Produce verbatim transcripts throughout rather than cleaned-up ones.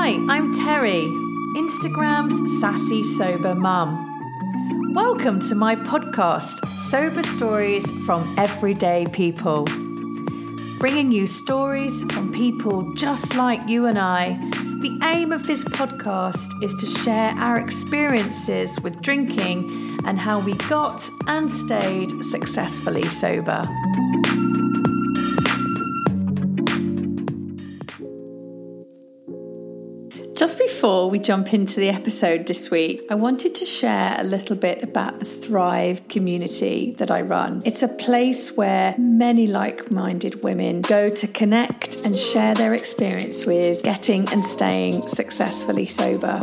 Hi, I'm Terry, Instagram's sassy sober mum. Welcome to my podcast, Sober Stories from Everyday People. Bringing you stories from people just like you and I. The aim of this podcast is to share our experiences with drinking and how we got and stayed successfully sober. Just before we jump into the episode this week, I wanted to share a little bit about the Thrive community that I run. It's a place where many like-minded women go to connect and share their experience with getting and staying successfully sober.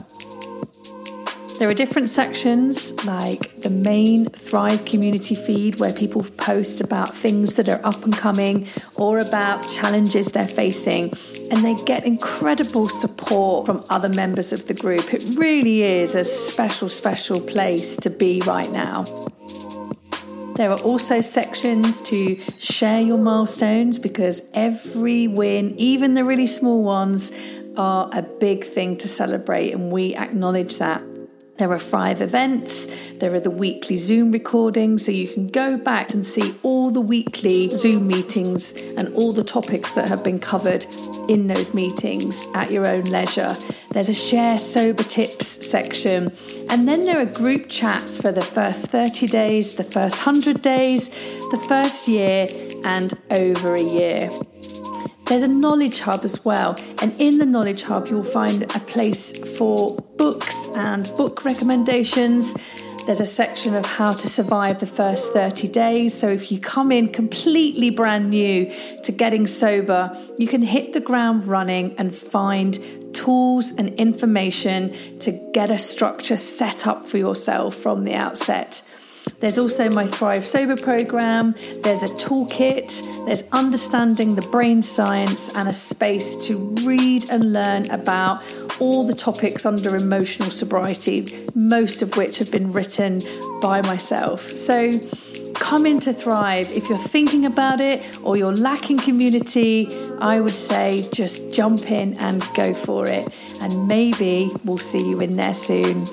There are different sections like the main Thrive community feed where people post about things that are up and coming or about challenges they're facing, and they get incredible support from other members of the group. It really is a special, special place to be right now. There are also sections to share your milestones because every win, even the really small ones, are a big thing to celebrate, and we acknowledge that. There are five events. There are the weekly Zoom recordings, so you can go back and see all the weekly Zoom meetings and all the topics that have been covered in those meetings at your own leisure. There's a share sober tips section. And then there are group chats for the first thirty days, the first one hundred days, the first year, and over a year. There's a knowledge hub as well, and in the knowledge hub you'll find a place for books and book recommendations. There's a section of how to survive the first thirty days, so if you come in completely brand new to getting sober, you can hit the ground running and find tools and information to get a structure set up for yourself from the outset. There's also my Thrive Sober program, there's a toolkit, there's understanding the brain science and a space to read and learn about all the topics under emotional sobriety, most of which have been written by myself. So come into Thrive. If you're thinking about it or you're lacking community, I would say just jump in and go for it. And maybe we'll see you in there soon.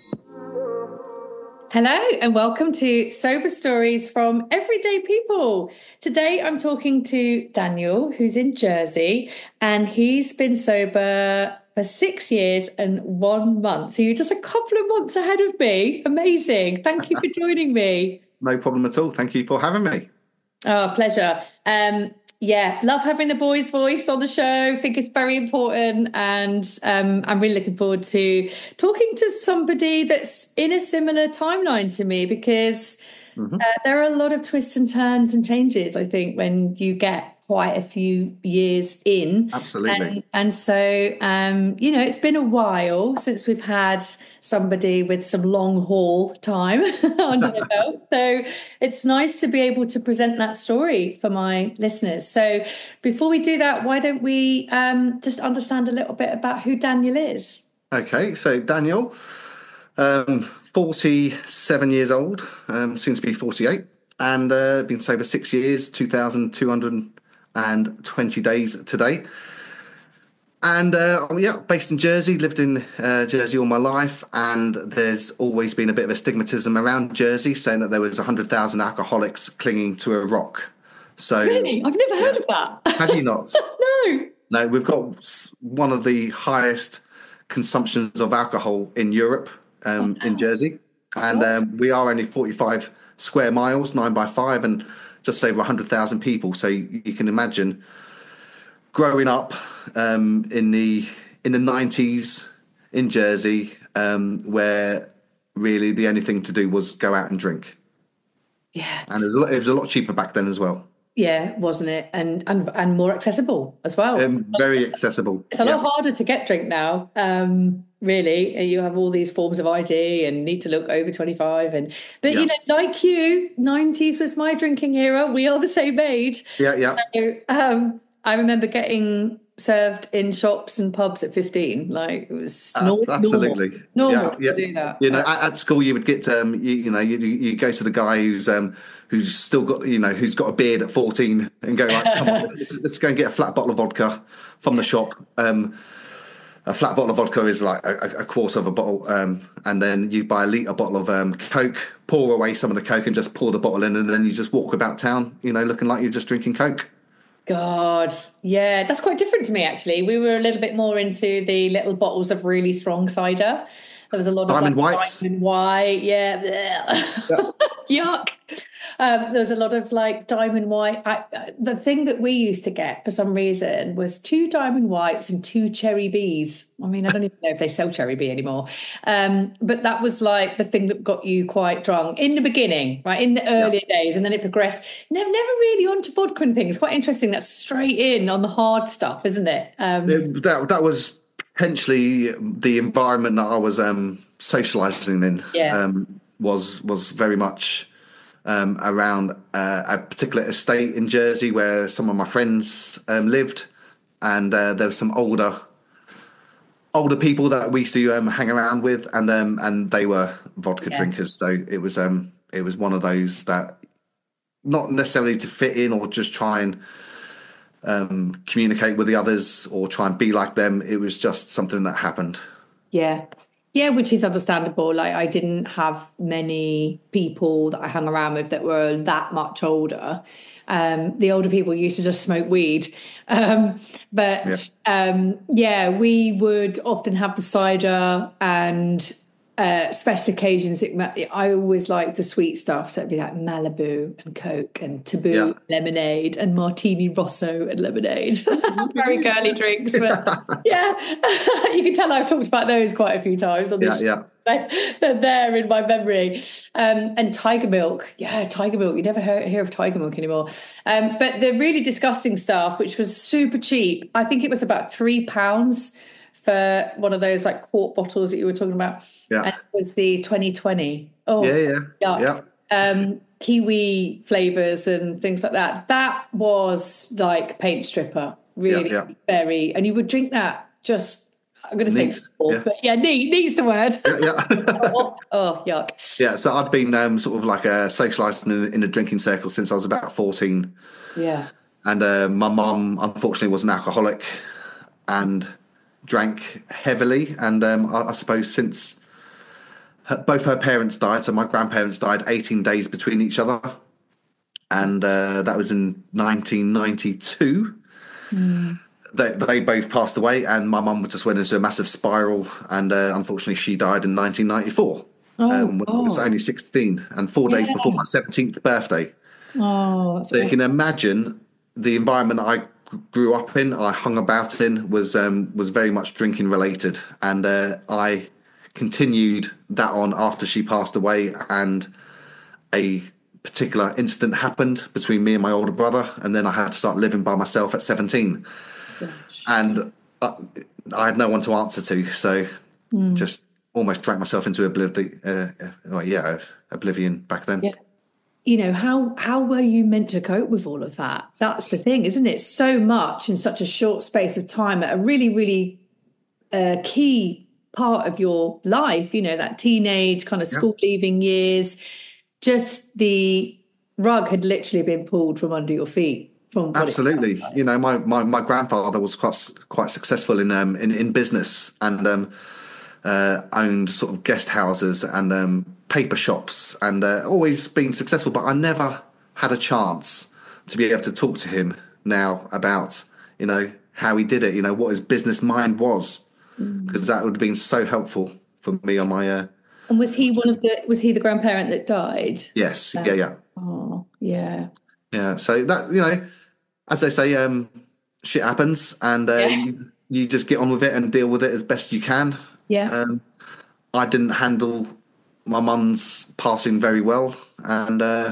Hello and welcome to Sober Stories from Everyday People. Today I'm talking to Daniel, who's in Jersey, and he's been sober for six years and one month. So you're just a couple of months ahead of me. Amazing. Thank you for joining me. No problem at all. Thank you for having me. Oh, pleasure. Um, yeah, love having a boy's voice on the show. I think it's very important, and um, I'm really looking forward to talking to somebody that's in a similar timeline to me, because mm-hmm. uh, there are a lot of twists and turns and changes, I think, when you get quite a few years in. Absolutely. And, and so, um, you know, it's been a while since we've had somebody with some long haul time under the belt. So it's nice to be able to present that story for my listeners. So before we do that, why don't we um, just understand a little bit about who Daniel is? Okay, so Daniel, um, forty-seven years old, um, soon to be forty-eight, and uh, been sober six years, two thousand two hundred twenty days today. And uh, yeah, based in Jersey, lived in uh, Jersey all my life, and there's always been a bit of a stigmatism around Jersey, saying that there was one hundred thousand alcoholics clinging to a rock. So really? I've never heard yeah. of that. Have you not? No. No, we've got one of the highest consumptions of alcohol in Europe, um, oh, wow. in Jersey. And um, we are only forty-five square miles, nine by five, and just over one hundred thousand people. So you, you can imagine growing up um, in the in the nineties in Jersey, um, where really the only thing to do was go out and drink. Yeah. And it was a lot, it was a lot cheaper back then as well. Yeah, wasn't it? And and, and more accessible as well. Um, very accessible. It's a yeah. lot harder to get drink now, um, really. You have all these forms of I D and need to look over twenty-five. And But, yeah. you know, like you, nineties was my drinking era. We are the same age. Yeah, yeah. So, um, I remember getting served in shops and pubs at fifteen. Like, it was uh, normal. Absolutely. Normal yeah, to yeah. do that. You know, at, at school you would get, um, you, you know, you, you go to the guy who's... Um, who's still got, you know, who's got a beard at fourteen and go, like, come on, let's, let's go and get a flat bottle of vodka from the shop. Um, a flat bottle of vodka is like a, a quarter of a bottle, um, and then you buy a litre bottle of um, Coke, pour away some of the Coke and just pour the bottle in, and then you just walk about town, you know, looking like you're just drinking Coke. God, yeah, that's quite different to me, actually. We were a little bit more into the little bottles of really strong cider. There was a lot of Diamond like, Whites. Diamond White, yeah. Yep. Yuck. Um, there was a lot of like Diamond White. I, uh, the thing that we used to get for some reason was two Diamond Whites and two Cherry Bs. I mean, I don't even know if they sell Cherry B anymore. Um, but that was like the thing that got you quite drunk in the beginning, right? In the earlier yep. days. And then it progressed. Never, never really onto vodka and things. Quite interesting. That's straight in on the hard stuff, isn't it? Um, it that, that was potentially the environment that I was um, socialising in. Yeah. Um, was was very much um, around uh, a particular estate in Jersey where some of my friends um, lived, and uh, there was some older older people that we used to um, hang around with, and um, and they were vodka yeah. drinkers. So it was um, it was one of those that, not necessarily to fit in or just try and um, communicate with the others or try and be like them. It was just something that happened. Yeah. Yeah, which is understandable. Like, I didn't have many people that I hung around with that were that much older. Um, the older people used to just smoke weed. Um, but yeah. Um, yeah, we would often have the cider, and uh, special occasions. It, I always liked the sweet stuff. So it'd be like Malibu and Coke and Taboo yeah. lemonade and Martini Rosso and lemonade. Very girly drinks, but yeah, you can tell I've talked about those quite a few times on this. Yeah, yeah. They're there in my memory. Um, and Tiger Milk. Yeah, Tiger Milk. You never hear, hear of Tiger Milk anymore. Um, but the really disgusting stuff, which was super cheap, I think it was about three pounds for one of those like quart bottles that you were talking about. Yeah. And it was the twenty twenty. Oh, yeah, yeah. Yuck. Yeah. Um, kiwi flavours and things like that. That was like paint stripper. Really yeah, yeah. very. And you would drink that just, I'm going to say, before, yeah. but yeah, neat, neat's the word. Yeah, yeah. oh, oh, yuck. Yeah, so I'd been um, sort of like uh, socialising in, in a drinking circle since I was about fourteen. Yeah. And uh, my mum, unfortunately, was an alcoholic and drank heavily. And um, I, I suppose since her, both her parents died, so my grandparents died eighteen days between each other. And uh, that was in nineteen ninety-two. Mm. They, they both passed away, and my mum just went into a massive spiral, and uh, unfortunately she died in nineteen ninety-four. Oh, um, when I was only sixteen, and four yeah. days before my seventeenth birthday. Oh, so you can imagine the environment I grew up in, I hung about in, was um, was very much drinking related, and uh, I continued that on after she passed away, and a particular incident happened between me and my older brother, and then I had to start living by myself at seventeen. Gosh. And I, I had no one to answer to, so mm. just almost drank myself into oblivion. Uh, uh, well, yeah, oblivion back then. Yeah. You know, how how were you meant to cope with all of that? That's the thing, isn't it? So much in such a short space of time at a really, really uh, key part of your life. You know, that teenage kind of school yeah. leaving years. Just the rug had literally been pulled from under your feet. From Absolutely, you know, my, my, my grandfather was quite quite successful in um in, in business, and um uh, owned sort of guest houses and um, paper shops, and uh, always been successful. But I never had a chance to be able to talk to him now about, you know, how he did it, you know, what his business mind was, because mm. that would have been so helpful for me on my. Uh, And was he one of the? Was he the grandparent that died? Yes. Um, yeah. Yeah. Oh, yeah. Yeah. So that, you know, as they say, um, shit happens, and uh, yeah. you, you just get on with it and deal with it as best you can. Yeah. Um, I didn't handle my mum's passing very well, and uh,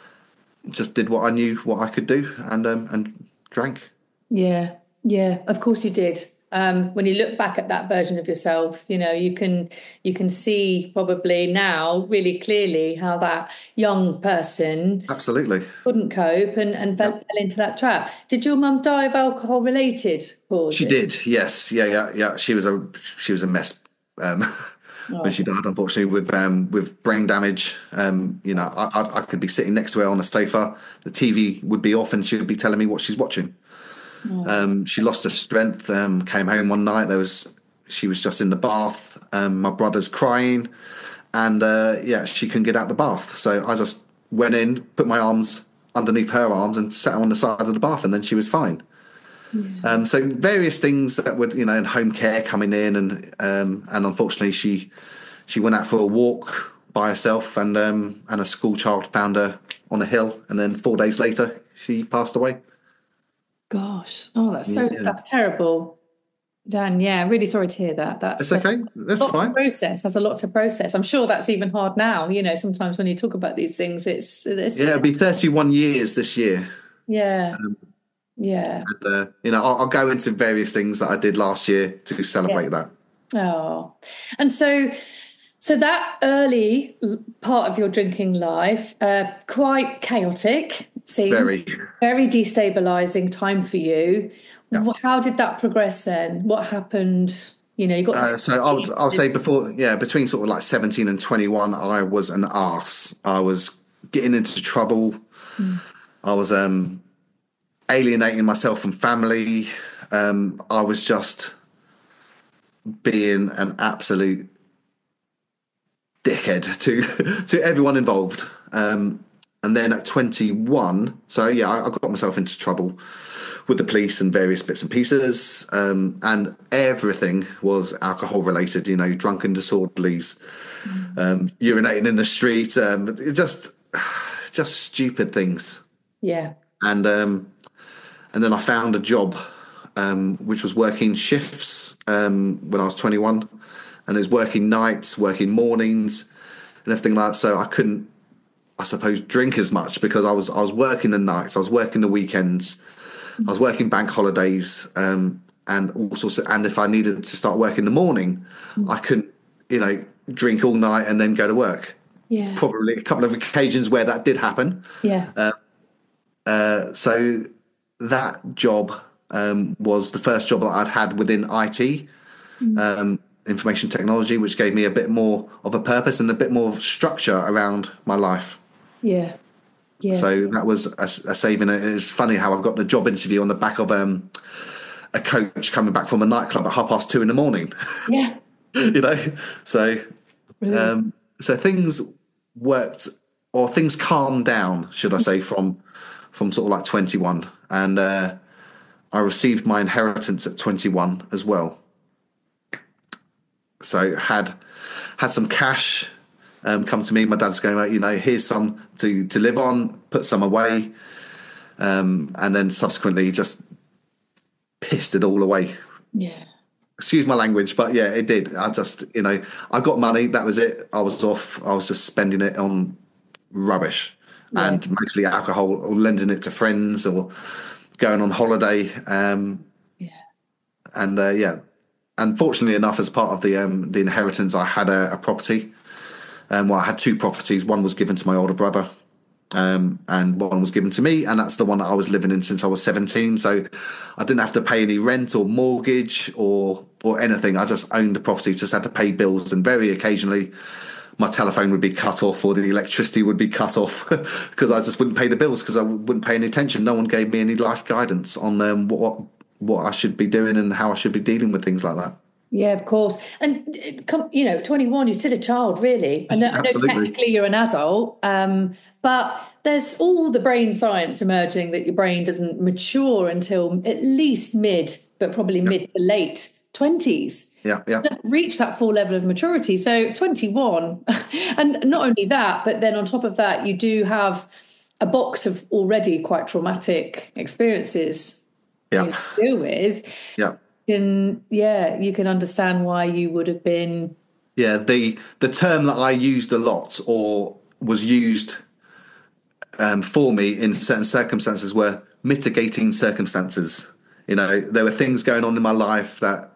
just did what I knew what I could do, and um, and drank. Yeah. Yeah. Of course you did. Um, when you look back at that version of yourself, you know, you can you can see probably now really clearly how that young person absolutely couldn't cope and, and fell, yeah. fell into that trap. Did your mum die of alcohol related causes? She did, yes. Yeah, yeah, yeah. She was a she was a mess um, oh. when she died, unfortunately, with um, with brain damage. Um, you know, I, I, I could be sitting next to her on a sofa, the T V would be off, and she would be telling me what she's watching. Um, she lost her strength, um, came home one night. There was she was just in the bath. Um, my brother's crying, and uh, yeah, she couldn't get out the bath. So I just went in, put my arms underneath her arms, and sat on the side of the bath, and then she was fine. Yeah. Um, so various things that would, you know, and home care coming in, and um, and unfortunately she she went out for a walk by herself, and um, and a school child found her on a hill, and then four days later she passed away. Gosh, oh, that's so yeah. that's terrible, Dan. Yeah, really sorry to hear that. That's it's okay. That's a fine. To process. That's a lot to process. I'm sure that's even hard now. You know, sometimes when you talk about these things, it's, it's yeah, it'll be thirty-one years this year. Yeah. Um, Yeah. And, uh, you know, I'll, I'll go into various things that I did last year to celebrate yeah. that. Oh, and so, so that early part of your drinking life, uh, quite chaotic, seems very, very destabilizing time for you. Yeah. How did that progress then? What happened? You know, you got. Uh, so I'll, I'll say before, yeah, between sort of like seventeen and twenty-one, I was an arse. I was getting into trouble. Mm. I was, um, alienating myself from family. Um, I was just being an absolute dickhead to to everyone involved. Um, and then at twenty-one, so yeah, I, I got myself into trouble with the police and various bits and pieces. Um, and everything was alcohol related, you know, drunken disorderlies, mm. um, urinating in the street, um, just just stupid things. Yeah. And um And then I found a job, um, which was working shifts um, when I was twenty-one, and it was working nights, working mornings, and everything like that. So I couldn't, I suppose, drink as much because I was I was working the nights, I was working the weekends, mm-hmm. I was working bank holidays, um, and all sorts of. And if I needed to start work in the morning, mm-hmm. I couldn't, you know, drink all night and then go to work. Yeah, probably a couple of occasions where that did happen. Yeah. Uh, uh, so. That job um, was the first job that I'd had within I T, mm. um, information technology, which gave me a bit more of a purpose and a bit more structure around my life. Yeah, yeah. So that was a, a saving. It's funny how I got the job interview on the back of um, a coach coming back from a nightclub at half past two in the morning. Yeah. You know, so really? um, so things worked, or things calmed down, should I say, from. from sort of like twenty-one, and uh, I received my inheritance at twenty-one as well. So had had some cash um, come to me. My dad's going, you know, here's some to to live on, put some away, um, and then subsequently just pissed it all away. Yeah. Excuse my language, but yeah, it did. I just, you know, I got money. That was it. I was off. I was just spending it on rubbish. Yeah. And mostly alcohol, or lending it to friends, or going on holiday. Um, yeah. And uh, yeah, unfortunately enough, as part of the um, the inheritance, I had a, a property. Um, well, I had two properties. One was given to my older brother, um, and one was given to me, and that's the one that I was living in since I was seventeen. So I didn't have to pay any rent or mortgage or or anything. I just owned the property, just had to pay bills, and very occasionally my telephone would be cut off or the electricity would be cut off because I just wouldn't pay the bills because I wouldn't pay any attention. No one gave me any life guidance on um, what what I should be doing and how I should be dealing with things like that. Yeah, of course. And, you know, twenty-one, you're still a child, really. I know, I know technically you're an adult, um, but there's all the brain science emerging that your brain doesn't mature until at least mid, but probably yeah. mid to late twenties. Yeah, yeah. Reach that full level of maturity. So twenty-one, and not only that, but then on top of that, you do have a box of already quite traumatic experiences yeah. to deal with. Yeah. And yeah, you can understand why you would have been. Yeah, the the term that I used a lot, or was used um, for me in certain circumstances, were mitigating circumstances. You know, there were things going on in my life that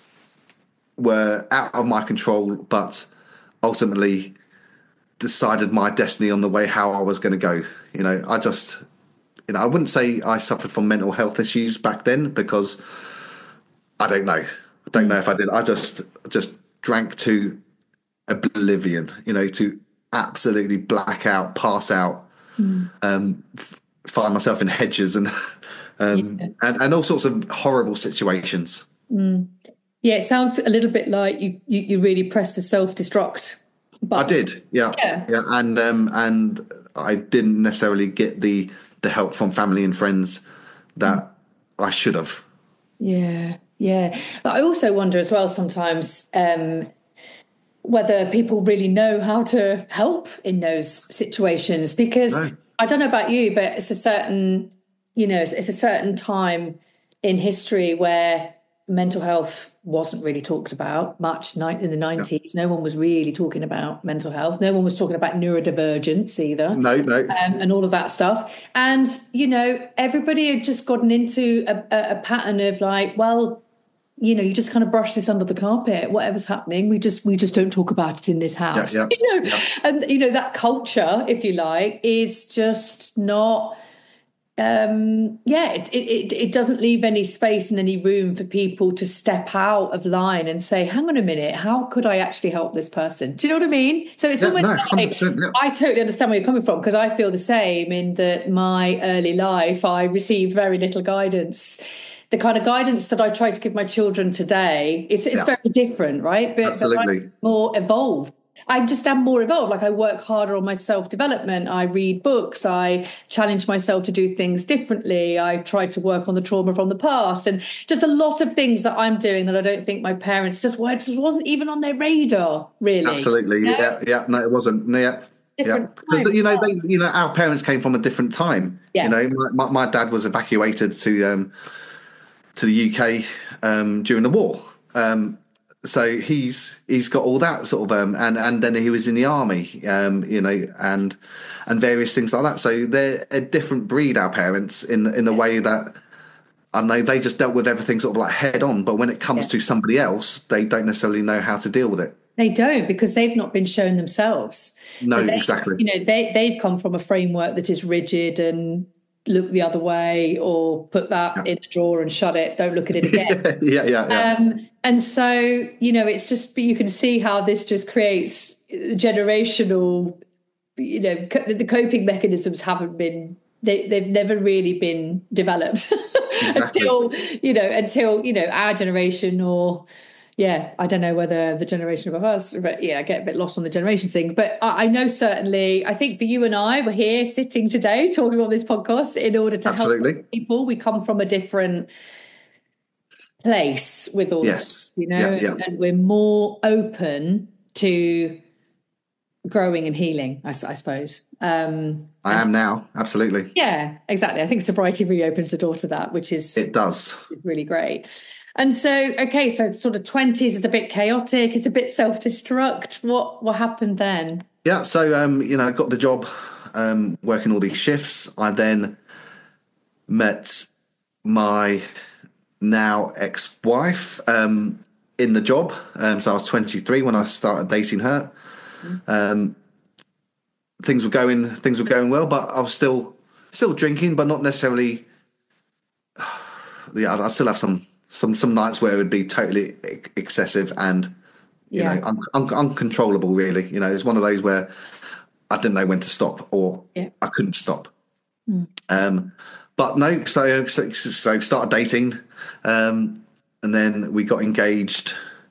were out of my control, but ultimately decided my destiny on the way how I was going to go. You know, I just, you know, I wouldn't say I suffered from mental health issues back then because I don't know. I don't know if I did. I just just drank to oblivion, you know, to absolutely black out, pass out, mm. um, f- find myself in hedges and, um, yeah. and and all sorts of horrible situations. Mm. Yeah, it sounds a little bit like you, you, you really pressed the self-destruct button. I did, yeah, yeah, yeah, and um, and I didn't necessarily get the the help from family and friends that I should have. Yeah, yeah. But I also wonder as well sometimes um, whether people really know how to help in those situations, because No. I don't know about you, but it's a certain, you know, it's, it's a certain time in history where mental health wasn't really talked about much. In the nineties, no one was really talking about mental health. No one was talking about neurodivergence either. No, no. Um, and all of that stuff. And, you know, everybody had just gotten into a, a, a pattern of like, well, you know, you just kind of brush this under the carpet. Whatever's happening, we just we just don't talk about it in this house. Yeah, yeah, you know, yeah. And you know that culture, if you like, is just not. Um, yeah, it, it it doesn't leave any space and any room for people to step out of line and say, "Hang on a minute, how could I actually help this person?" Do you know what I mean? So it's Yeah, almost no, like one hundred percent, yeah. I totally understand where you're coming from, because I feel the same. In that my early life, I received very little guidance. The kind of guidance that I try to give my children today, it's it's Yeah. very different, right? But, Absolutely. but I'm more evolved. I just am more evolved. Like I work harder on my self-development. I read books. I challenge myself to do things differently. I try to work on the trauma from the past, and just a lot of things that I'm doing that I don't think my parents just, were, just wasn't even on their radar, really. Absolutely. You know? Yeah, yeah. No, it wasn't. No, yeah. Different Yeah, because time. you know, they, you know, our parents came from a different time. Yeah. You know, my, my, my dad was evacuated to um, to the U K um, during the war, um, so he's he's got all that sort of, um, and and then he was in the army, um, you know, and and various things like that. So they're a different breed, our parents, in in a way that I know they just dealt with everything sort of like head on. But when it comes Yeah. to somebody else, they don't necessarily know how to deal with it. They don't, because they've not been shown themselves. No, so they, exactly. You know, they they've come from a framework that is rigid and look the other way, or put that Yeah. in the drawer and shut it. Don't look at it again. yeah, yeah, yeah. Um, and so, you know, it's just, you can see how this just creates generational, you know, co- the coping mechanisms haven't been, they, they've never really been developed Exactly. until, you know, until, you know, our generation, or, yeah, I don't know whether the generation above us, but yeah, I get a bit lost on the generation thing. But I, I know certainly, I think for you and I, we're here sitting today talking on this podcast in order to Absolutely. help people. We come from a different place with all Yes. of this, you know, Yeah, yeah. and we're more open to growing and healing, I, s- I suppose. Um, I am now. Absolutely. yeah, exactly. I think sobriety really opens the door to that, which is It does. really great. And so, okay, so sort of twenties is a bit chaotic. It's a bit self-destruct. What what happened then? Yeah. So, um, you know, I got the job um, working all these shifts. I then met my now ex-wife um, in the job. Um, so I was twenty-three when I started dating her. Um, things were going things were going well, but I was still still drinking, but not necessarily. Yeah, I still have some some some nights where it would be totally excessive and you Yeah. know un, un, uncontrollable. Really, you know, it's one of those where I didn't know when to stop, or Yeah. I couldn't stop. Um, but no, so so, so started dating, um, and then we got engaged.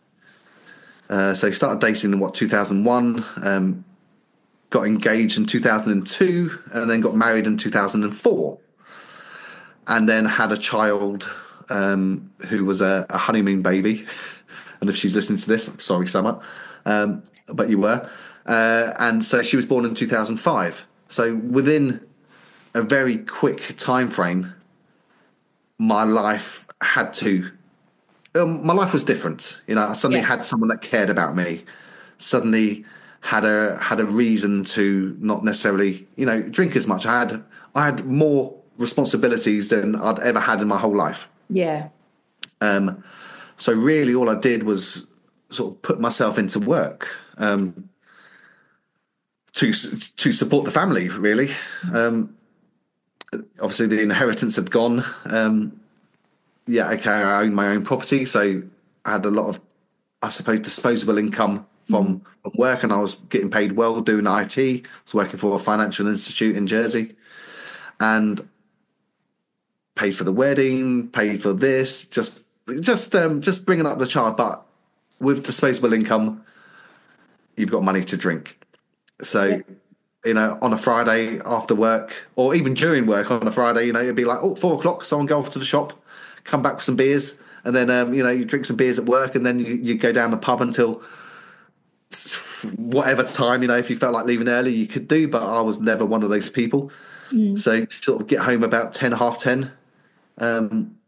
Uh, so started dating in what two thousand one, um, got engaged in two thousand two, and then got married in two thousand four, and then had a child um, who was a, a honeymoon baby. And if she's listening to this, I'm sorry, Summer, um, but you were. Uh, and so she was born in two thousand five. So within a very quick time frame, my life had to. Um, my life was different. You know, I suddenly Yeah. had someone that cared about me. Suddenly had a had a reason to not necessarily, you know, drink as much. I had I had more responsibilities than I'd ever had in my whole life. Yeah. Um, so really, all I did was sort of put myself into work um, to to support the family. Really, um, obviously the inheritance had gone. Um, yeah, okay, I owned my own property, so I had a lot of, I suppose, disposable income from from work, and I was getting paid well doing I T. I was working for a financial institute in Jersey, and paid for the wedding, paid for this, just just um, just bringing up the child, but with disposable income, you've got money to drink. So, Yeah. you know, on a Friday after work, or even during work on a Friday, you know, it'd be like, oh, four o'clock, someone go off to the shop, come back with some beers, and then, um, you know, you drink some beers at work, and then you, you go down the pub until whatever time, you know, if you felt like leaving early, you could do, but I was never one of those people. Mm. So, sort of get home about ten, half ten. Um,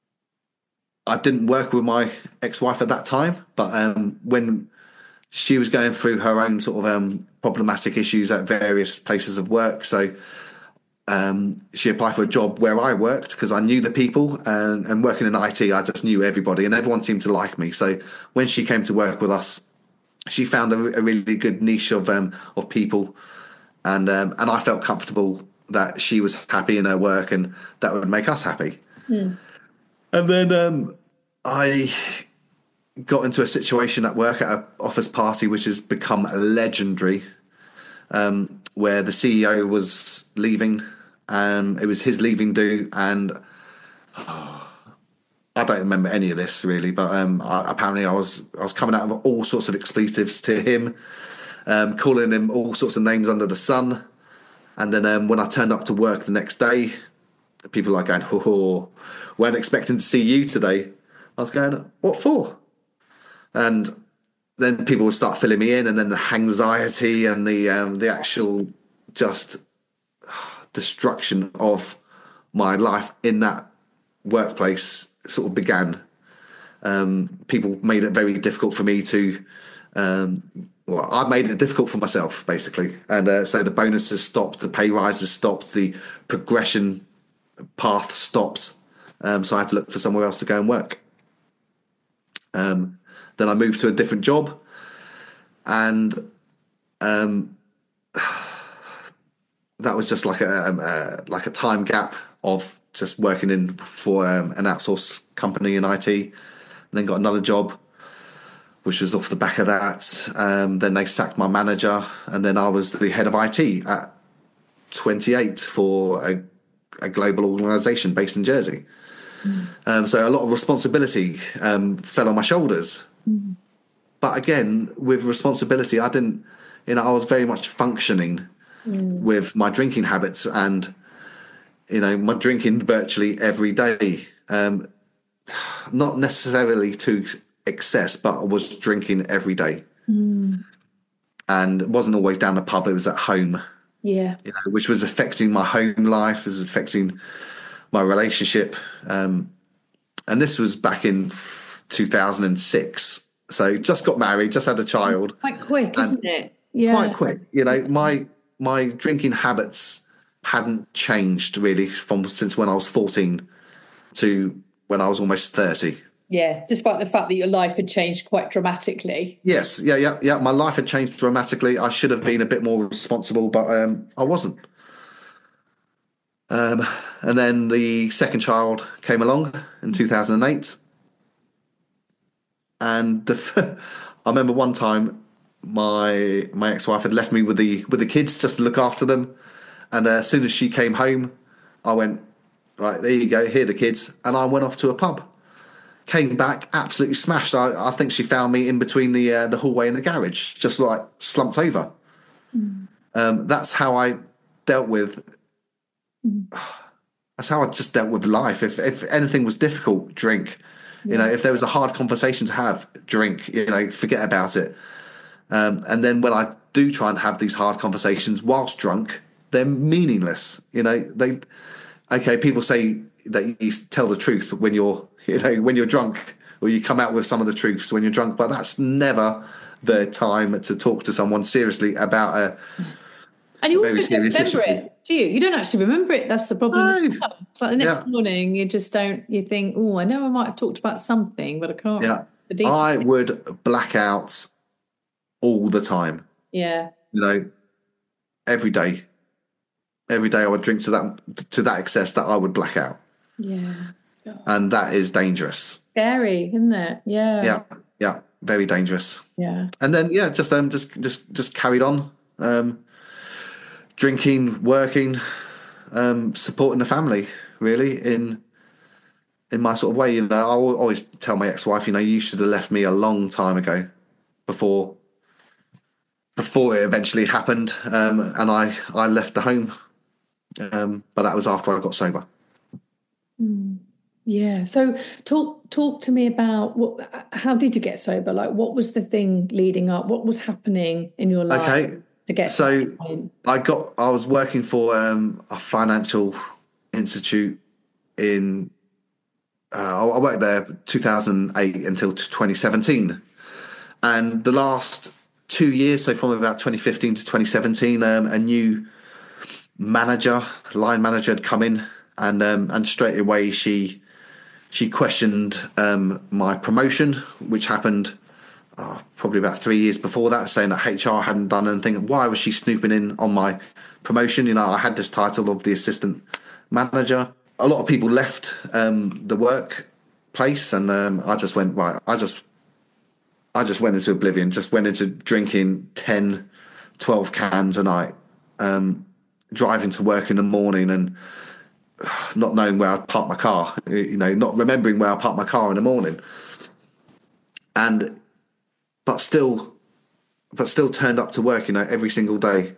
I didn't work with my ex-wife at that time, but um, when she was going through her own sort of um, problematic issues at various places of work. So um, she applied for a job where I worked because I knew the people, and, and working in I T, I just knew everybody and everyone seemed to like me. So when she came to work with us, she found a, a really good niche of um, of people, and um, and I felt comfortable that she was happy in her work and that would make us happy. Mm. And then um, I got into a situation at work at an office party which has become legendary, um, where the C E O was leaving, and it was his leaving do, and oh, I don't remember any of this really, but um, I, apparently I was I was coming out of all sorts of expletives to him, um, calling him all sorts of names under the sun, and then um, when I turned up to work the next day, people were like going, "Oh, weren't expecting to see you today." I was going, "What for?" And then people would start filling me in, and then the anxiety and the um, the actual just destruction of my life in that workplace sort of began. Um, people made it very difficult for me to. Um, well, I made it difficult for myself basically, and uh, so the bonuses stopped, the pay rises stopped, the progression path stopped. Um, so I had to look for somewhere else to go and work. Um, Then I moved to a different job, and um, that was just like a, a like a time gap of just working in for um, an outsourced company in I T. And then got another job, which was off the back of that. Um, then they sacked my manager, and then I was the head of I T at twenty-eight for a, a global organisation based in Jersey. Mm. Um, so a lot of responsibility um, fell on my shoulders. Mm. But again, with responsibility, I didn't, you know, I was very much functioning mm. with my drinking habits and, you know, my drinking virtually every day. Um, not necessarily to excess, but I was drinking every day. Mm. And it wasn't always down the pub, it was at home. Yeah. You know, which was affecting my home life, was affecting my relationship. Um, and this was back in two thousand six. So just got married, just had a child. Quite quick, isn't it? Yeah. Quite quick. You know, my my drinking habits hadn't changed really from since when I was fourteen to when I was almost thirty. Yeah, despite the fact that your life had changed quite dramatically. Yes, yeah, yeah, yeah. My life had changed dramatically. I should have been a bit more responsible, but um, I wasn't. Um, and then the second child came along in two thousand eight. And the, I remember one time my my ex-wife had left me with the with the kids just to look after them. And uh, as soon as she came home, I went, right, there you go, here are the kids. And I went off to a pub. Came back absolutely smashed. I, I think she found me in between the uh, the hallway and the garage, just like slumped over. Mm. Um, that's how I dealt with. Mm. That's how I just dealt with life. If if anything was difficult, drink. Yeah. You know, if there was a hard conversation to have, drink. You know, forget about it. Um, and then when I do try and have these hard conversations whilst drunk, they're meaningless. You know, they. Okay, people say that you tell the truth when you're, you know, when you're drunk, or you come out with some of the truths when you're drunk, but that's never the time to talk to someone seriously about a. And you also don't remember issue. It, do you? You don't actually remember it. That's the problem. No. It's like the next yeah. morning, you just don't. You think, oh, I know I might have talked about something, but I can't. Yeah, I would black out all the time. Yeah, you know, every day. Every day I would drink to that to that excess that I would black out. Yeah. God. And that is dangerous. Scary, isn't it? Yeah. Yeah. Yeah. Very dangerous. Yeah. And then yeah, just um just just just carried on. Um drinking, working, um, supporting the family, really, in in my sort of way. You know, I always tell my ex-wife, you know, you should have left me a long time ago before before it eventually happened. Um, and I, I left the home. Um, but that was after I got sober. Mm. Yeah. So talk talk to me about what, how did you get sober? Like, what was the thing leading up? What was happening in your life Okay. to get So to that point? I got, I was working for um, a financial institute in, uh, I worked there two thousand eight until twenty seventeen. And the last two years, so from about twenty fifteen to twenty seventeen, um, a new manager, line manager had come in, and um, and straight away she she questioned um, my promotion, which happened uh, probably about three years before that, saying that H R hadn't done anything. Why was she snooping in on my promotion? You know, I had this title of the assistant manager. A lot of people left um, the workplace, and um, I just went right. I just I just went into oblivion. Just went into drinking ten, twelve cans a night, um, driving to work in the morning, and not knowing where I'd park my car. You know, not remembering where I parked my car in the morning, and but still, but still turned up to work. You know, every single day.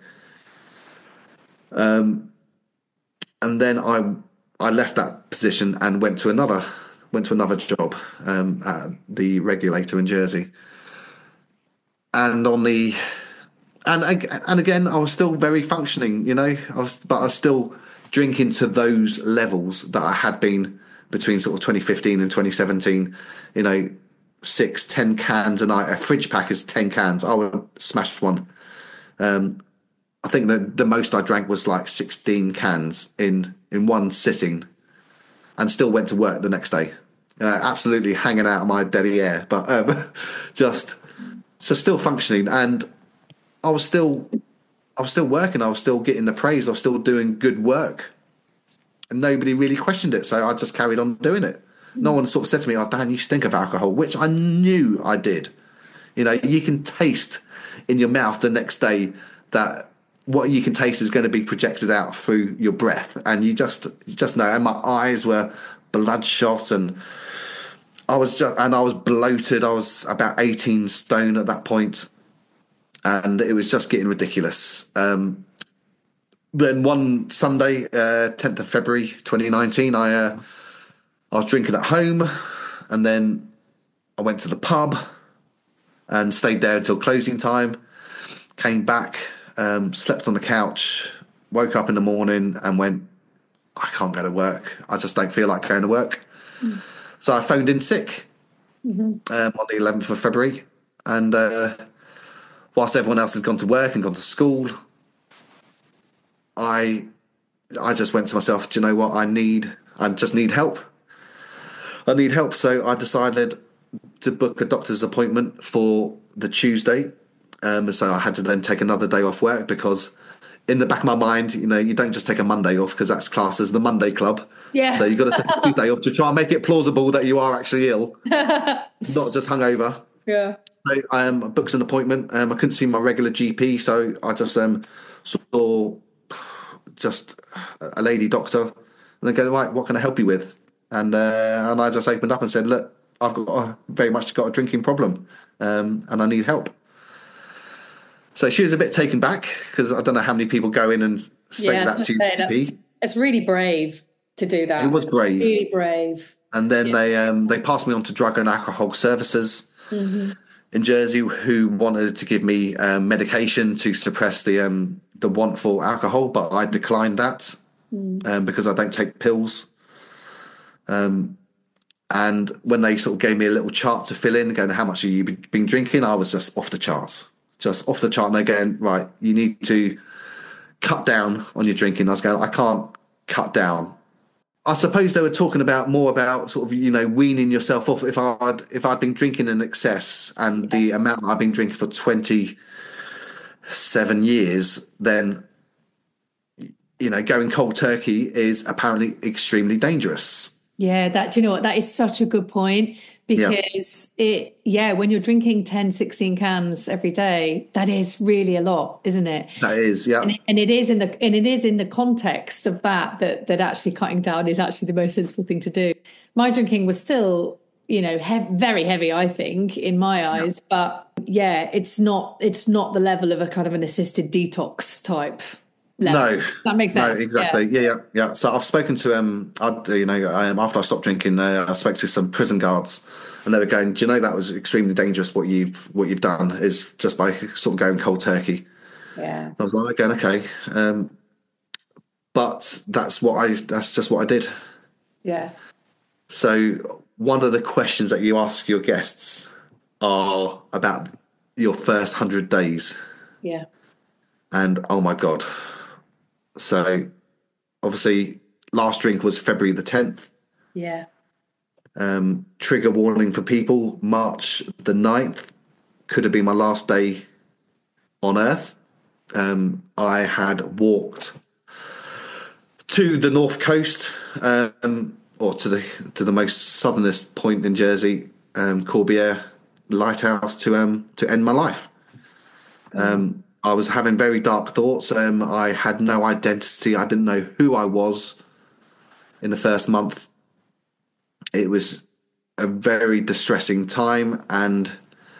Um, and then I I left that position and went to another went to another job um, at the regulator in Jersey. And on the and and again, I was still very functioning, you know. I was, but I was still drinking to those levels that I had been between sort of twenty fifteen and twenty seventeen. You know, six, ten cans a night. A fridge pack is ten cans. I would smash one. Um, I think the the most I drank was like sixteen cans in in one sitting, and still went to work the next day. You know, absolutely hanging out of my deady air, but um, just so still functioning, and I was still I was still working. I was still getting the praise. I was still doing good work, and nobody really questioned it. So I just carried on doing it. No one sort of said to me, "Oh, Dan, you stink of alcohol," which I knew I did. You know, you can taste in your mouth the next day that what you can taste is going to be projected out through your breath, and you just you just know. And my eyes were bloodshot, and I was just and I was bloated. I was about eighteen stone at that point, and it was just getting ridiculous. Um, then one Sunday, uh, tenth of February, twenty nineteen, I uh, I was drinking at home, and then I went to the pub and stayed there until closing time. Came back. Um, slept on the couch, woke up in the morning and went, I can't go to work. I just don't feel like going to work. Mm. So I phoned in sick mm-hmm. um, on the eleventh of February. And uh, whilst everyone else had gone to work and gone to school, I I just went to myself, do you know what? I need, I just need help. I need help. So I decided to book a doctor's appointment for the Tuesday. Um, so I had to then take another day off work, because in the back of my mind, you know, you don't just take a Monday off, because that's classed as the Monday club. Yeah. So you've got to take a Tuesday off to try and make it plausible that you are actually ill, not just hungover. Yeah. So um, I booked an appointment. Um, I couldn't see my regular G P, so I just um, saw just a lady doctor, and they go, right, what can I help you with? And uh, and I just opened up and said, look, I've got a, very much got a drinking problem, um, and I need help. So she was a bit taken back, because I don't know how many people go in and state yeah, that to me. It's really brave to do that. It was brave. Really brave. And then yeah. they um, they passed me on to drug and alcohol services mm-hmm. in Jersey, who wanted to give me um, medication to suppress the um, the want for alcohol, but I declined that mm. um, because I don't take pills. Um, and when they sort of gave me a little chart to fill in, going, how much have you been drinking? I was just off the charts. Just off the chart, and they're going, right, you need to cut down on your drinking. I was going, I can't cut down. I suppose they were talking about more about sort of, you know, weaning yourself off. If I'd if I'd been drinking in excess, and yeah. the amount I've been drinking for twenty-seven years, then, you know, going cold turkey is apparently extremely dangerous. Yeah, that, do you know what? That is such a good point Yeah, because it, yeah, when you're drinking ten, sixteen cans every day, that is really a lot, isn't it? that is. Yeah, And it, and it is in the and it is in the context of that that that actually cutting down is actually the most sensible thing to do. My drinking was still, you know, he- very heavy, I think, in my yeah. eyes, but yeah, it's not it's not the level of a kind of an assisted detox type level. No, That makes no, sense. Yeah. exactly. Yeah, yeah, yeah. So I've spoken to um, I you know, um, after I stopped drinking, uh, I spoke to some prison guards, and they were going, "Do you know that was extremely dangerous? What you've what you've done is just by sort of going cold turkey." Yeah. I was like, "Going okay," um, but that's what I that's just what I did. Yeah. So one of the questions that you ask your guests are about your first hundred days, Yeah. and oh my god. So obviously, last drink was February the tenth. Yeah. Um, trigger warning for people, March the ninth could have been my last day on Earth. Um, I had walked to the north coast, um, or to the to the most southernest point in Jersey, um, Corbière Lighthouse, to um, to end my life. God. I was having very dark thoughts. Um, I had no identity. I didn't know who I was in the first month. It was a very distressing time, and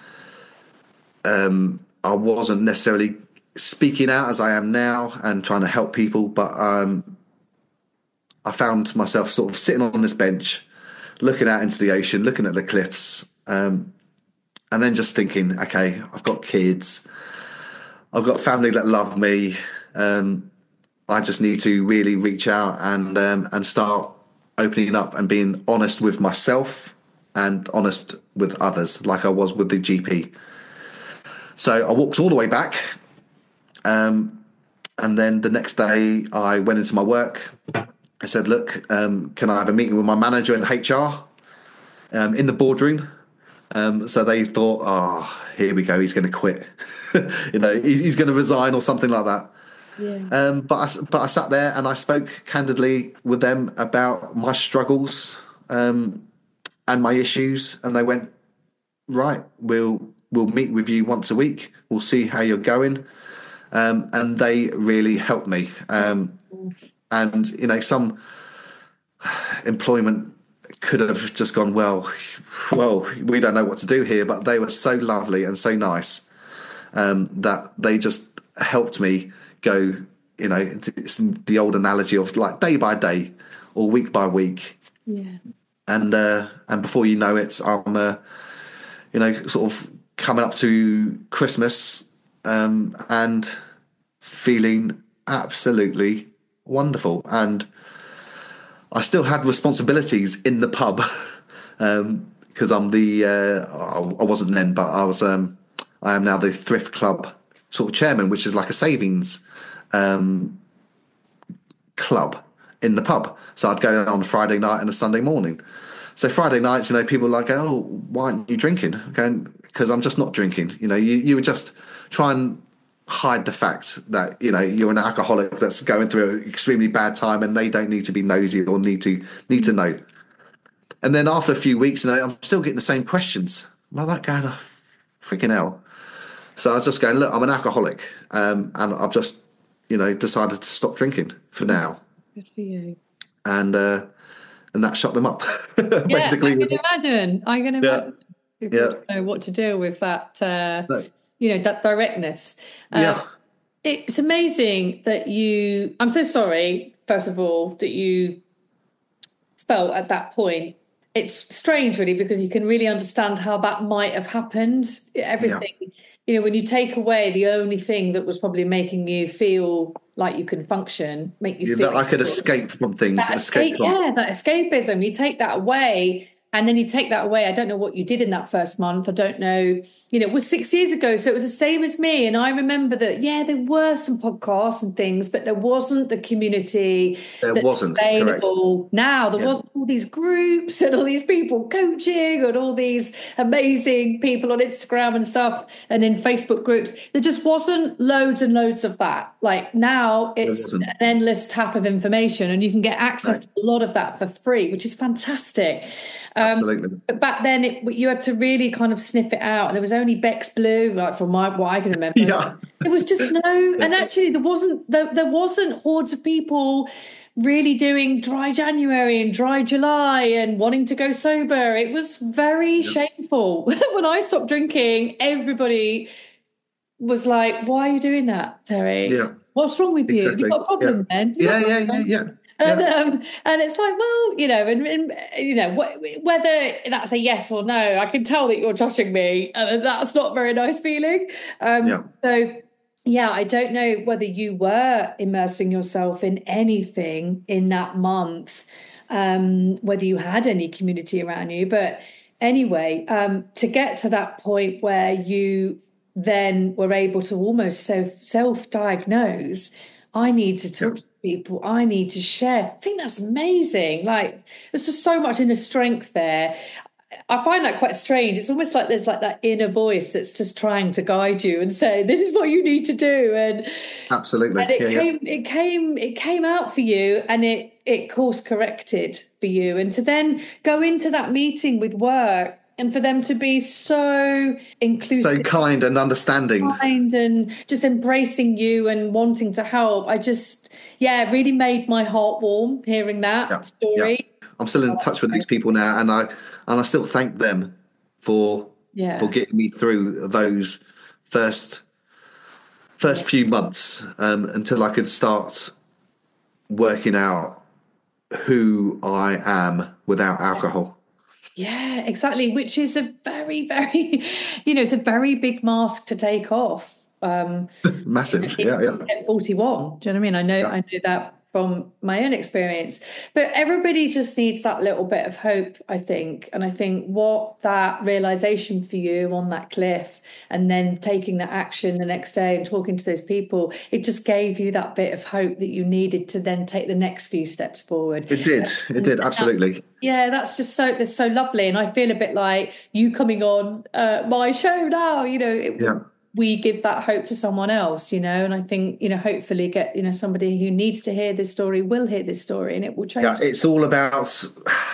I wasn't necessarily speaking out as I am now and trying to help people, but um, I found myself sort of sitting on this bench, looking out into the ocean, looking at the cliffs, um, and then just thinking, okay, I've got kids, I've got family that love me. Um, I just need to really reach out and um, and start opening up and being honest with myself and honest with others, like I was with the G P. So I walked all the way back, and then the next day I went into my work. I said, "Look, um, can I have a meeting with my manager in H R um, in the boardroom?" Um, so they thought, "Oh, here we go. He's going to quit. you know, he, he's going to resign or something like that." Yeah. Um, but I, but I sat there and I spoke candidly with them about my struggles um, and my issues, and they went, "Right, we'll we'll meet with you once a week. We'll see how you're going." Um, and they really helped me. Um, and you know, some employment could have just gone, well, well, we don't know what to do here, but they were so lovely and so nice um, that they just helped me go. You know, it's the old analogy of like day by day or week by week, Yeah. and uh, and before you know it, I'm uh, you know sort of coming up to Christmas um, and feeling absolutely wonderful. And I still had responsibilities in the pub because I'm the uh, I wasn't then, but I was um, I am now the thrift club sort of chairman, which is like a savings club in the pub. So I'd go on a Friday night and a Sunday morning. So Friday nights, you know, people were like, "Oh, why aren't you drinking?" Going, because I'm just not drinking. You know, you you would just try and hide the fact that you know you're an alcoholic that's going through an extremely bad time, and they don't need to be nosy or need to need to know. And then after a few weeks, you know, I'm still getting the same questions. I'm like going, oh, freaking hell. So I was just going, look, I'm an alcoholic, um, and I've just, you know, decided to stop drinking for now, Good for you. and uh, and that shut them up, Yeah, I basically. can imagine. I can Yeah, imagine people yeah, don't know what to do with that, uh, no, you know, that directness. Um, yeah, it's amazing that you, I'm so sorry, first of all, that you felt at that point. It's strange, really, because you can really understand how that might have happened. yeah. Everything, you know, when you take away the only thing that was probably making you feel like you can function, make you Yeah, feel that I could escape from things, that escape escape, from. yeah, that escapism. You take that away, And then you take that away. I don't know what you did in that first month. I don't know, you know, it was six years ago. So it was the same as me. And I remember that, yeah, there were some podcasts and things, but there wasn't the community There that's wasn't, correct. available now. There Yeah. wasn't all these groups and all these people coaching and all these amazing people on Instagram and stuff and in Facebook groups. There just wasn't loads and loads of that. Like now it's an endless tap of information and you can get access No. to a lot of that for free, which is fantastic. Um, Absolutely. But back then, it, you had to really kind of sniff it out. And there was only Bex Blue, like from my what I can remember. Yeah. It was just no, and actually there wasn't there, there wasn't hordes of people really doing dry January and dry July and wanting to go sober. It was very Yeah. shameful. When I stopped drinking, everybody was like, "Why are you doing that, Terry? Yeah. What's wrong with you? Have you Exactly. got a problem, Yeah. then?" You Yeah, got a yeah, yeah, problem?" yeah. And, Yeah. um, and it's like, well, you know, and, and you know, wh- whether that's a yes or no, I can tell that you're judging me, and that's not a very nice feeling. Um, Yeah. So, yeah, I don't know whether you were immersing yourself in anything in that month, um, whether you had any community around you, but anyway, um, to get to that point where you then were able to almost self self diagnose. I need to talk to people. I need to share. I think that's amazing. Like there's just so much inner strength there. I find that quite strange. It's almost like there's like that inner voice that's just trying to guide you and say, this is what you need to do. And Absolutely. and it Yeah, came, yeah. it came, it came out for you, and it it course corrected for you. And to then go into that meeting with work, and for them to be so inclusive, So kind and understanding. kind, and just embracing you and wanting to help. I just, yeah, it really made my heart warm hearing that Yeah, story. yeah. I'm still in touch with these people now, and I and I still thank them for Yeah. for getting me through those first first few months um, until I could start working out who I am without alcohol. Yeah, exactly. Which is a very, very, you know, it's a very big mask to take off. Um, Massive, yeah, yeah. At forty-one, do you know what I mean? I know, Yeah. I know that from my own experience. But everybody just needs that little bit of hope, I think. And I think what that realization for you on that cliff, and then taking that action the next day and talking to those people, it just gave you that bit of hope that you needed to then take the next few steps forward. It did, it did, absolutely. Yeah, that's just so that's so lovely, and I feel a bit like you coming on uh, my show now. You know, it, Yeah. we give that hope to someone else. You know, and I think you know, hopefully, get you know somebody who needs to hear this story will hear this story, and it will change. Yeah, it's all about,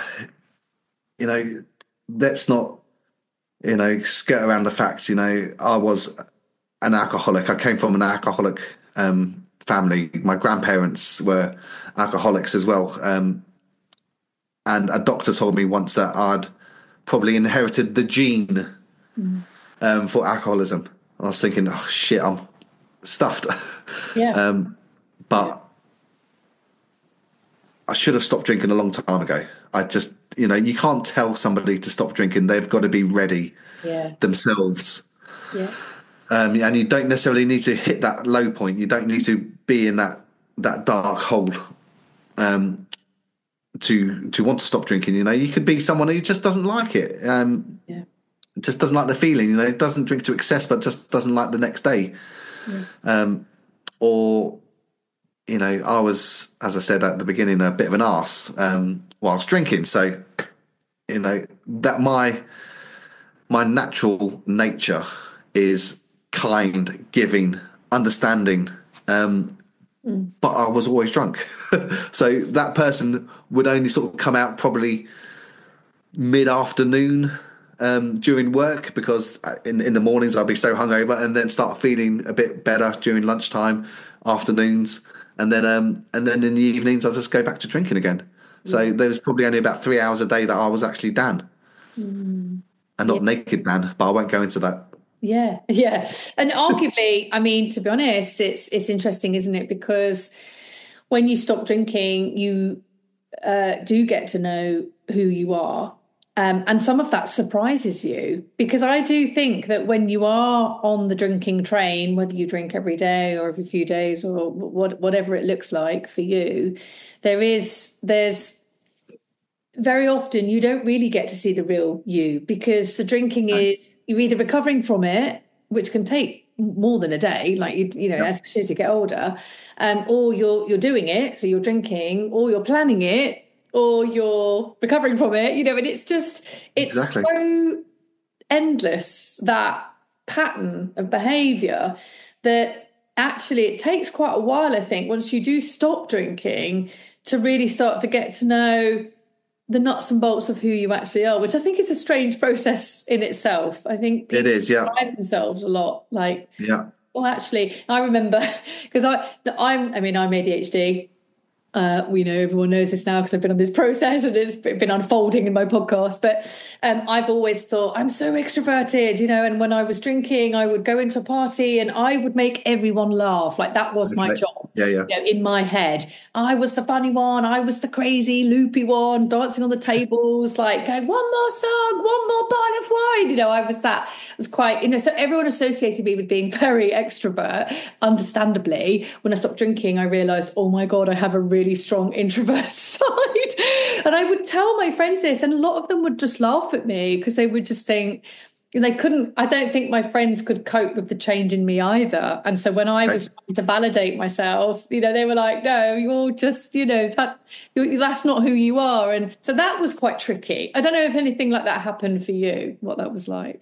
you know, let's not, you know, skirt around the facts. You know, I was an alcoholic. I came from an alcoholic um, family. My grandparents were alcoholics as well. Um, and a doctor told me once that I'd probably inherited the gene Mm. um, for alcoholism. I was thinking, oh shit, I'm stuffed. Yeah. um, but I should have stopped drinking a long time ago. I just, you know, you can't tell somebody to stop drinking. They've got to be ready Yeah. themselves. Yeah. Um, and you don't necessarily need to hit that low point. You don't need to be in that, that dark hole um, to to want to stop drinking. You know, you could be someone who just doesn't like it. Um, Yeah. just doesn't like the feeling. You know, doesn't drink to excess, but just doesn't like the next day. Yeah. Um, or, you know, I was, as I said at the beginning, a bit of an arse um, whilst drinking. So, you know, that my my natural nature is kind, giving, understanding. Um, Mm. But I was always drunk. So that person would only sort of come out probably mid-afternoon um, during work, because in, in the mornings I'd be so hungover, and then start feeling a bit better during lunchtime, afternoons, and then um, and then in the evenings I'll just go back to drinking again. So Yeah. there was probably only about three hours a day that I was actually Dan, Mm. and not Yeah. naked Dan, but I won't go into that. Yeah, yeah. And arguably, I mean, to be honest, it's it's interesting, isn't it? Because when you stop drinking, you uh, do get to know who you are. Um, and some of that surprises you, because I do think that when you are on the drinking train, whether you drink every day or every few days or what, whatever it looks like for you, there is there's very often you don't really get to see the real you, because the drinking is, you're either recovering from it, which can take more than a day, like you, you know, yep. especially as you get older, um, or you're you're doing it, so you're drinking, or you're planning it, or you're recovering from it, you know, and it's just, it's exactly. so endless, that pattern of behaviour, that actually it takes quite a while, I think, once you do stop drinking, to really start to get to know the nuts and bolts of who you actually are, which I think is a strange process in itself. I think people it is, yeah. drive themselves a lot, like, yeah. Well, actually, I remember, because I, I'm, I mean, I'm A D H D. Uh, we know, everyone knows this now because I've been on this process and it's been unfolding in my podcast. But um, I've always thought I'm so extroverted, you know, and when I was drinking, I would go into a party and I would make everyone laugh. Like, that was my job. Yeah, yeah. You know, in my head, I was the funny one. I was the crazy, loopy one, dancing on the tables, like going, one more song, one more bottle of wine. You know, I was that, it was quite, you know, so everyone associated me with being very extrovert. Understandably, when I stopped drinking, I realised, oh my God, I have a really strong introvert side. And I would tell my friends this, and a lot of them would just laugh at me because they would just think, they couldn't, I don't think my friends could cope with the change in me either. And so when I right. was trying to validate myself, you know, they were like, no, you're just, you know, that that's not who you are. And so that was quite tricky. I don't know if anything like that happened for you, what that was like.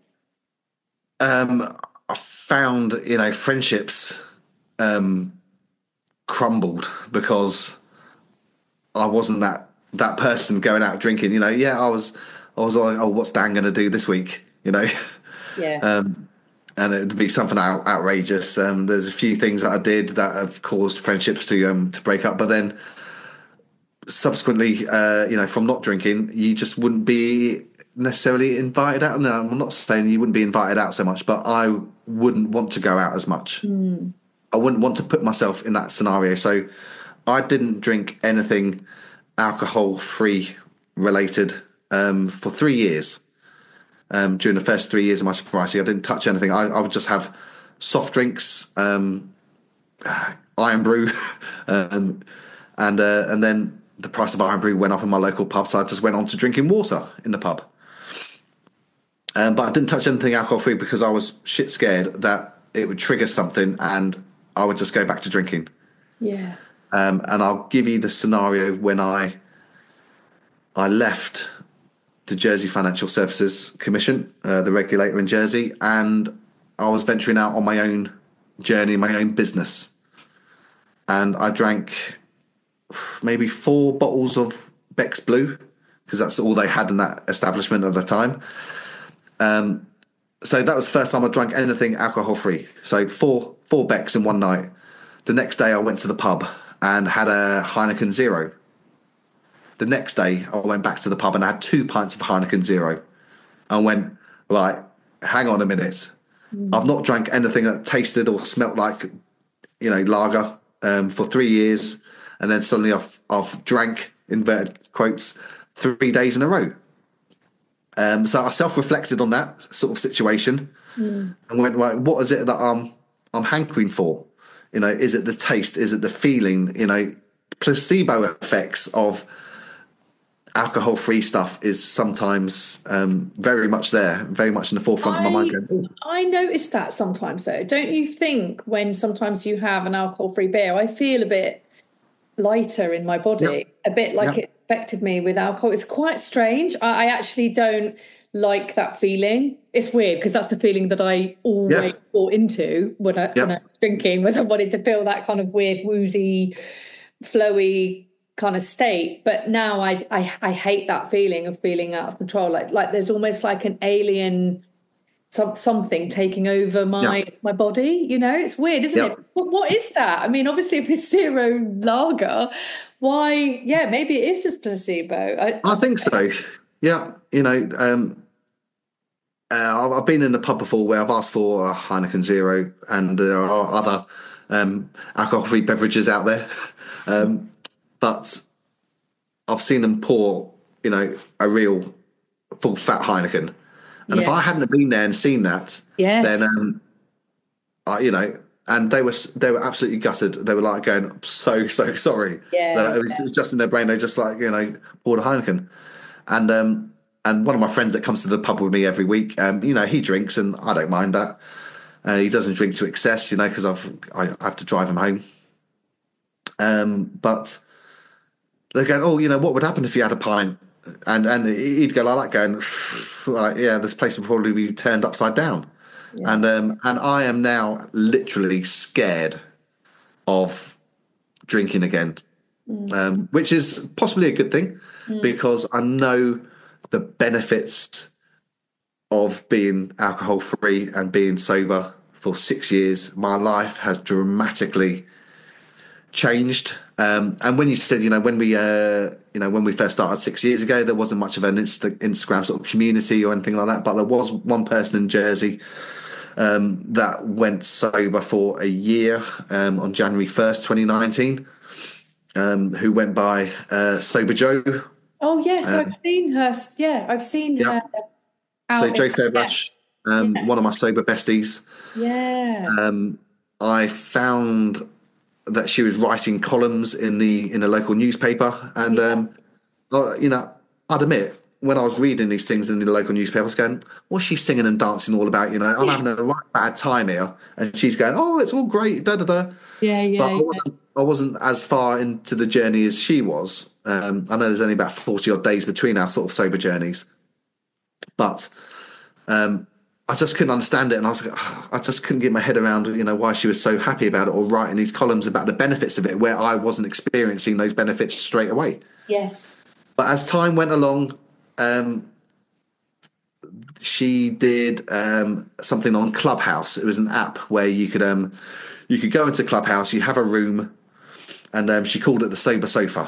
Um, I found, you know, friendships um, crumbled because I wasn't that that person going out drinking. You know, yeah, I was I was like, oh, what's Dan going to do this week? You know, yeah. um, and it'd be something out, outrageous. Um, there's a few things that I did that have caused friendships to um to break up, but then subsequently, uh, you know, from not drinking, you just wouldn't be necessarily invited out. No, I'm not saying you wouldn't be invited out so much, but I wouldn't want to go out as much. Mm. I wouldn't want to put myself in that scenario. So I didn't drink anything alcohol-free related um, for three years. Um, during the first three years of my sobriety, I didn't touch anything. I, I would just have soft drinks, um, uh, Iron Brew, um, and uh, and then the price of Iron Brew went up in my local pub, so I just went on to drinking water in the pub. Um, but I didn't touch anything alcohol-free because I was shit scared that it would trigger something and I would just go back to drinking. Yeah. Um, and I'll give you the scenario when I I left the Jersey Financial Services Commission, uh, the regulator in Jersey, and I was venturing out on my own journey, my own business. And I drank maybe four bottles of Beck's Blue because that's all they had in that establishment at the time. Um, so that was the first time I drank anything alcohol-free. So four four Becks in one night. The next day I went to the pub and had a Heineken Zero. The next day, I went back to the pub and I had two pints of Heineken Zero. And went, like, hang on a minute. Mm. I've not drank anything that tasted or smelt like, you know, lager um, for three years. And then suddenly I've, I've drank, inverted quotes, three days in a row. Um, so I self-reflected on that sort of situation mm. and went, like, what is it that I'm, I'm hankering for? You know, is it the taste? Is it the feeling? You know, placebo effects of alcohol-free stuff is sometimes um, very much there, very much in the forefront I, of my mind. Going, I notice that sometimes, though. Don't you think when sometimes you have an alcohol-free beer, I feel a bit lighter in my body, yep. a bit like yep. it affected me with alcohol. It's quite strange. I, I actually don't like that feeling. It's weird because that's the feeling that I always yeah. bought into when I, yep. when I was drinking, was I wanted to feel that kind of weird, woozy, flowy kind of state. But now I, I I hate that feeling of feeling out of control. Like like there's almost like an alien some, something taking over my yeah. my body. You know, it's weird, isn't yeah. it? But what is that? I mean, obviously, if it's zero lager, why? Yeah, maybe it is just placebo. I, I think so. Yeah, you know, um, uh, I've been in a pub before where I've asked for a Heineken Zero, and there are other um, alcohol-free beverages out there. um, But I've seen them pour, you know, a real full fat Heineken. And yeah. if I hadn't been there and seen that, yes. then, um, I, you know, and they were they were absolutely gutted. They were like going, I'm so, so sorry. Yeah, it was, it was just in their brain. They just like, you know, poured a Heineken. And um, and one of my friends that comes to the pub with me every week, um, you know, he drinks, and I don't mind that. Uh, he doesn't drink to excess, you know, because I've I, I have to drive him home. Um, but they're going, oh, you know, what would happen if you had a pint? And and he'd go like that, going, like, yeah, this place would probably be turned upside down. Yeah. And um, and I am now literally scared of drinking again, mm. um, which is possibly a good thing, mm. because I know the benefits of being alcohol free and being sober for six years. My life has dramatically changed. Um, and when you said, you know, when we, uh, you know, when we first started six years ago, there wasn't much of an Insta- Instagram sort of community or anything like that. But there was one person in Jersey um, that went sober for a year um, on January first, twenty nineteen, um, who went by uh, Sober Joe. Oh, yes, um, I've seen her. Yeah, I've seen yeah. her. So Joe Fairbrash, yeah. um, yeah. one of my sober besties. Yeah. Um, I found that she was writing columns in the in a local newspaper, and yeah. um, uh, you know, I'd admit when I was reading these things in the local newspaper, I was going, "What's she singing and dancing all about?" You know, I'm yeah. having a right bad time here, and she's going, "Oh, it's all great, da da da." Yeah, yeah. But I yeah. wasn't I wasn't as far into the journey as she was. Um, I know there's only about forty odd days between our sort of sober journeys, but um, I just couldn't understand it, and I was, I just couldn't get my head around, you know, why she was so happy about it or writing these columns about the benefits of it, where I wasn't experiencing those benefits straight away. Yes. But as time went along, um, she did um, something on Clubhouse. It was an app where you could um, you could go into Clubhouse, you have a room, and um, she called it the Sober Sofa.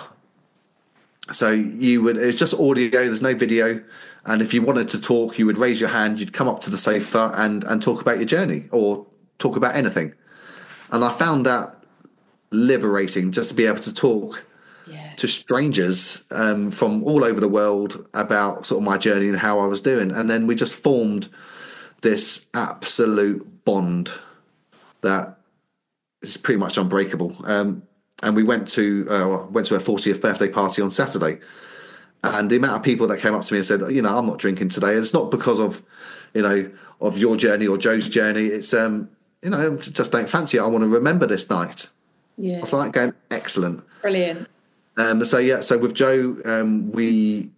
So you would, it's just audio, there's no video. And if you wanted to talk, you would raise your hand, you'd come up to the sofa and, and talk about your journey or talk about anything. And I found that liberating, just to be able to talk yeah. to strangers um, from all over the world about sort of my journey and how I was doing. And then we just formed this absolute bond that is pretty much unbreakable. Um, And we went to uh, went to her fortieth birthday party on Saturday, and the amount of people that came up to me and said, "You know, I'm not drinking today." And it's not because of, you know, of your journey or Joe's journey. It's um, you know, just don't fancy it. I want to remember this night. Yeah, I was like going, excellent, brilliant. Um, so yeah, so with Joe, um, we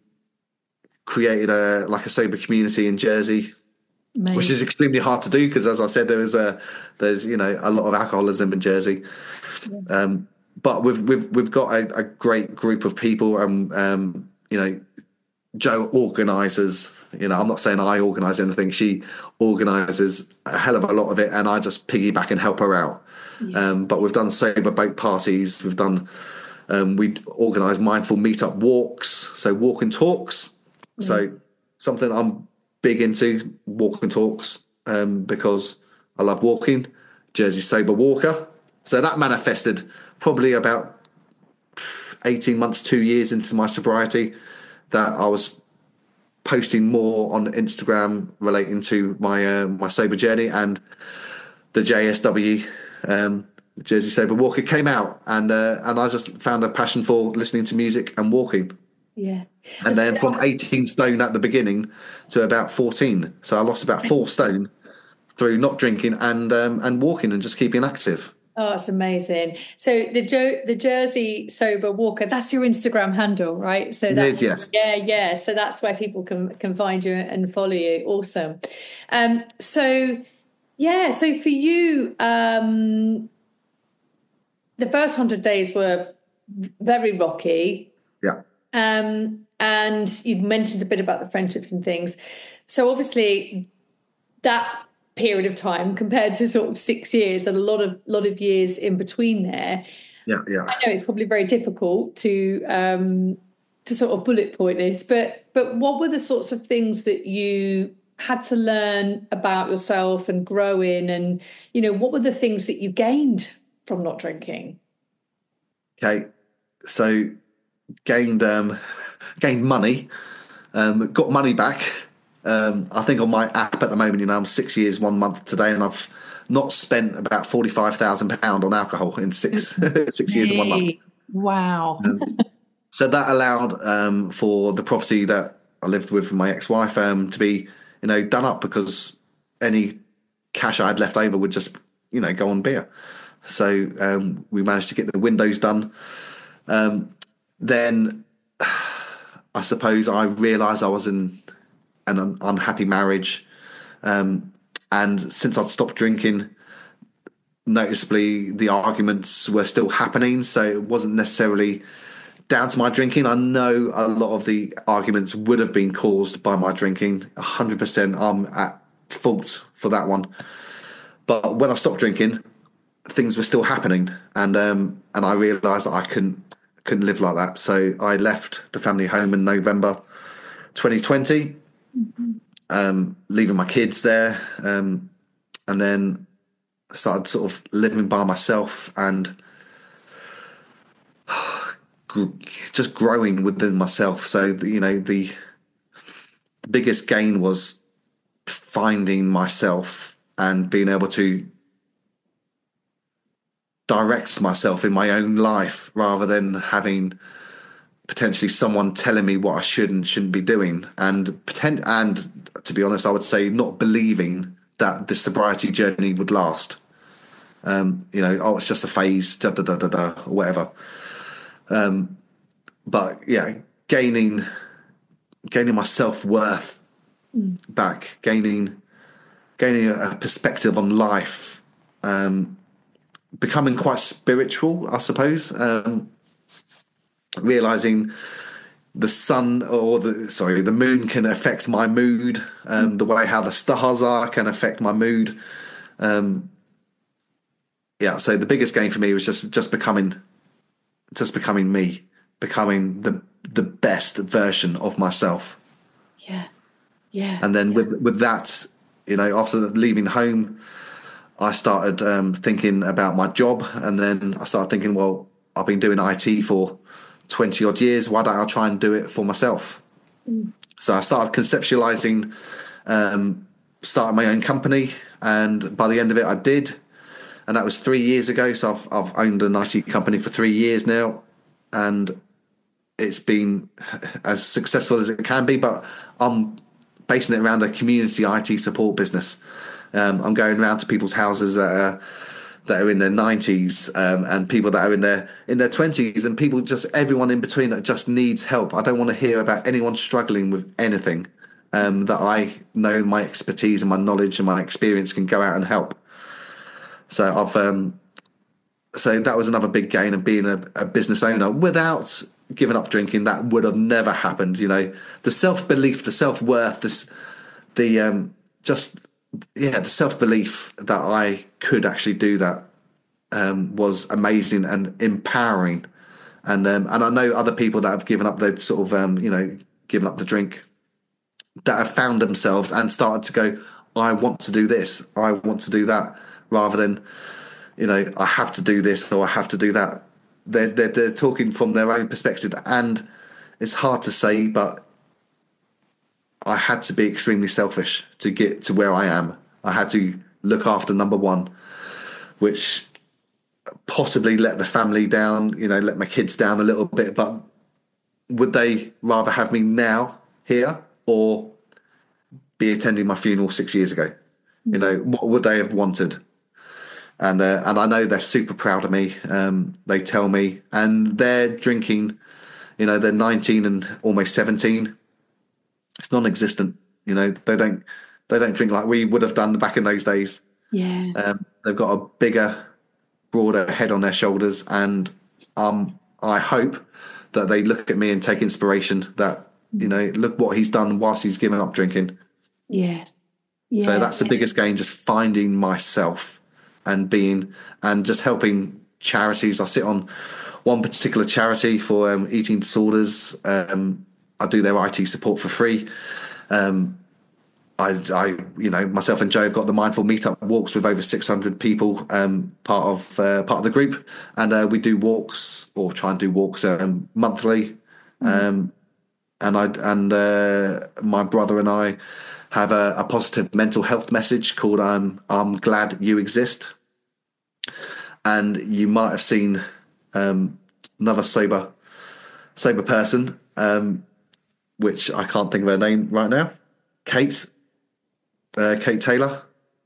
created a like a sober community in Jersey. Amazing. Which is extremely hard to do because, as I said, there is a there's you know a lot of alcoholism in Jersey. Yeah. Um, But we've we've we've got a, a great group of people, and um, you know, Jo organises. You know, I'm not saying I organise anything; she organises a hell of a lot of it, and I just piggyback and help her out. Yeah. Um, but we've done sober boat parties. We've done um, we organise mindful meetup walks, so walk and talks. Yeah. So something I'm big into, walk and talks, um, because I love walking. Jersey Sober Walker. So that manifested probably about eighteen months, two years into my sobriety, that I was posting more on Instagram relating to my uh, my sober journey, and the J S W, um, Jersey Sober Walker, came out, and uh, and I just found a passion for listening to music and walking. Yeah. And then from eighteen stone at the beginning to about fourteen, so I lost about four stone through not drinking and um, and walking and just keeping active. Oh, it's amazing. So the Jo the Jersey Sober Walker, that's your Instagram handle, right? So that's, it is, yes. Yeah, yeah. So that's where people can can find you and follow you. Awesome. Um, so yeah, so for you, um, the first hundred days were very rocky. Yeah. Um, and you'd mentioned a bit about the friendships and things. So obviously that period of time compared to sort of six years and a lot of lot of years in between there. Yeah, yeah. I know it's probably very difficult to um, to sort of bullet point this, but but what were the sorts of things that you had to learn about yourself and grow in, and you know, what were the things that you gained from not drinking? Okay, so gained um, gained money, um, got money back. Um, I think on my app at the moment, you know, I'm six years, one month today, and I've not spent about forty-five thousand pounds on alcohol in six six years and one month. Wow. Um, So that allowed um, for the property that I lived with my ex-wife um, to be, you know, done up, because any cash I had left over would just, you know, go on beer. So um, we managed to get the windows done. Um, then I suppose I realised I was in an un- unhappy marriage, um, and since I'd stopped drinking, noticeably the arguments were still happening. So it wasn't necessarily down to my drinking. I know a lot of the arguments would have been caused by my drinking. one hundred percent I'm at fault for that one. But when I stopped drinking, things were still happening, and um, and I realised that I couldn't couldn't live like that. So I left the family home in November twenty twenty, um, leaving my kids there, um, and then started sort of living by myself and just growing within myself. So you know, the, the biggest gain was finding myself and being able to direct myself in my own life, rather than having potentially someone telling me what I should and shouldn't be doing, and pretend, and to be honest, I would say not believing that the sobriety journey would last. Um, you know, oh, it's just a phase, da da da da da, or whatever. Um, but yeah, gaining gaining my self worth mm. back, gaining gaining a, a perspective on life, um, becoming quite spiritual, I suppose. Um, realizing the sun or the sorry the moon can affect my mood, um, the way how the stars are can affect my mood. Um, yeah, so the biggest gain for me was just just becoming just becoming me, becoming the the best version of myself. Yeah, yeah. And then yeah. with with that, you know, after leaving home, I started um, thinking about my job, and then I started thinking, well, I've been doing I T for twenty odd years. Why don't I try and do it for myself? Mm. So I started conceptualizing, um, starting my own company, and by the end of it, I did. And that was three years ago. So I've, I've owned an I T company for three years now, and it's been as successful as it can be. But I'm basing it around a community I T support business. Um, I'm going around to people's houses that are that are in their nineties, um, and people that are in their in their twenties, and people just everyone in between that just needs help. I don't want to hear about anyone struggling with anything. Um, that I know my expertise and my knowledge and my experience can go out and help. So I've um, so that was another big gain of being a, a business owner. Without giving up drinking, that would have never happened. You know, the self belief, the self worth, this the um, just yeah, the self belief that I could actually do that um, was amazing and empowering. And um, and I know other people that have given up the sort of um, you know given up the drink, that have found themselves and started to go, I want to do this, I want to do that, rather than, you know, I have to do this or I have to do that. They're, they're, they're talking from their own perspective, and it's hard to say, but I had to be extremely selfish to get to where I am. I had to look after number one, which possibly let the family down, you know, let my kids down a little bit, but would they rather have me now here or be attending my funeral six years ago? Mm-hmm. You know, what would they have wanted? And uh, and I know they're super proud of me. Um, they tell me, and they're drinking, you know, they're nineteen and almost seventeen. It's non-existent. You know, they don't they don't drink like we would have done back in those days. Yeah. Um, they've got a bigger, broader head on their shoulders, and um, I hope that they look at me and take inspiration. That, you know, look what he's done whilst he's given up drinking. Yeah. Yeah. So that's the biggest gain, just finding myself and being and just helping charities. I sit on one particular charity for um, eating disorders. Um, I do their I T support for free. Um, I, I, you know, myself and Joe have got the Mindful Meetup walks with over six hundred people, um, part of uh, part of the group, and uh, we do walks or try and do walks um, monthly. Um, and I and uh, my brother and I have a, a positive mental health message called "I'm I'm glad you exist." And you might have seen um, another sober sober person, um, which I can't think of her name right now. Kate, uh, Kate Taylor.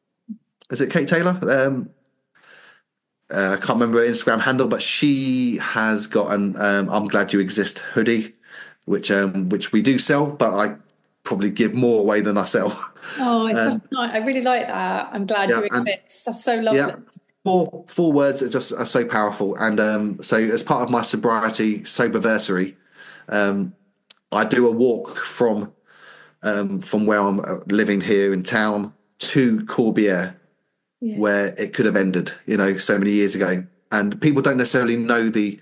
Is it Kate Taylor? Um, uh, I can't remember her Instagram handle, but she has got an um, "I'm Glad You Exist" hoodie, which um, which we do sell, but I probably give more away than I sell. Oh, it's Um, so nice. I really like that. I'm glad yeah, you and exist. That's so lovely. yeah, four four words are just are so powerful. And um, so, as part of my sobriety soberversary, um, I do a walk from um, from where I'm uh, living here in town to Corbière, Yeah. where it could have ended, you know, so many years ago. And people don't necessarily know the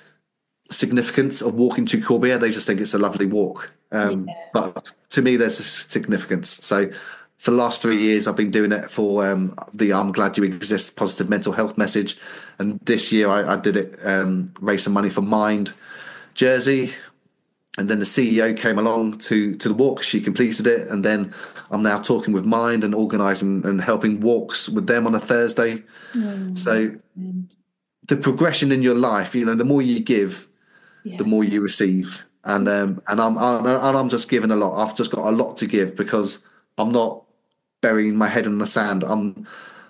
significance of walking to Corbière. They just think it's a lovely walk. Um, Yeah. but to me, there's a significance. So for the last three years, I've been doing it for um, the "I'm Glad You Exist" positive mental health message. And this year I, I did it, um, raise some money for Mind Jersey. And then the C E O came along to, to the walk. She completed it. And then I'm now talking with Mind and organising and helping walks with them on a Thursday. Mm. So the progression in your life, you know, the more you give, Yeah. the more you receive. And um, and I'm, I'm and I'm just giving a lot. I've just got a lot to give because I'm not burying my head in the sand. I'm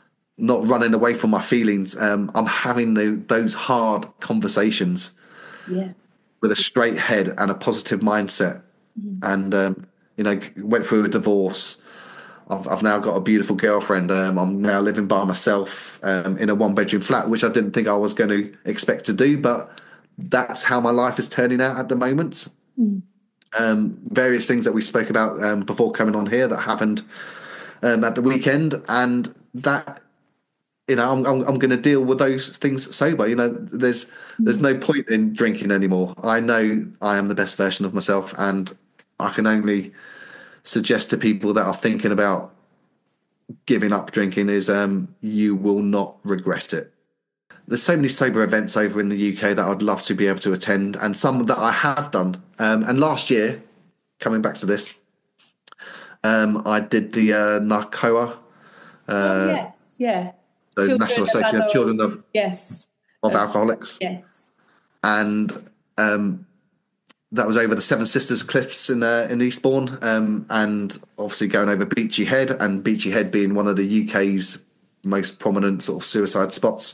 not running away from my feelings. Um, I'm having the, those hard conversations Yeah. with a straight head and a positive mindset. Mm. And um, you know, went through a divorce. I've, I've now got a beautiful girlfriend. Um, I'm now living by myself um, in a one bedroom flat, which I didn't think I was going to expect to do, but that's how my life is turning out at the moment. Mm. Um, various things that we spoke about um, before coming on here that happened um, at the weekend, and that, you know, I'm, I'm, I'm going to deal with those things sober. You know, there's there's no point in drinking anymore. I know I am the best version of myself, and I can only suggest to people that are thinking about giving up drinking is um, you will not regret it. There's so many sober events over in the U K that I'd love to be able to attend, and some that I have done. Um, and last year, coming back to this, um, I did the uh, NACOA, Oh, yes. Yeah. the Children National of Association of Adults. Children of, Yes. of Uh, Alcoholics, yes. and um, that was over the Seven Sisters Cliffs in uh, in Eastbourne, um, and obviously going over Beachy Head, and Beachy Head being one of the U K's most prominent sort of suicide spots.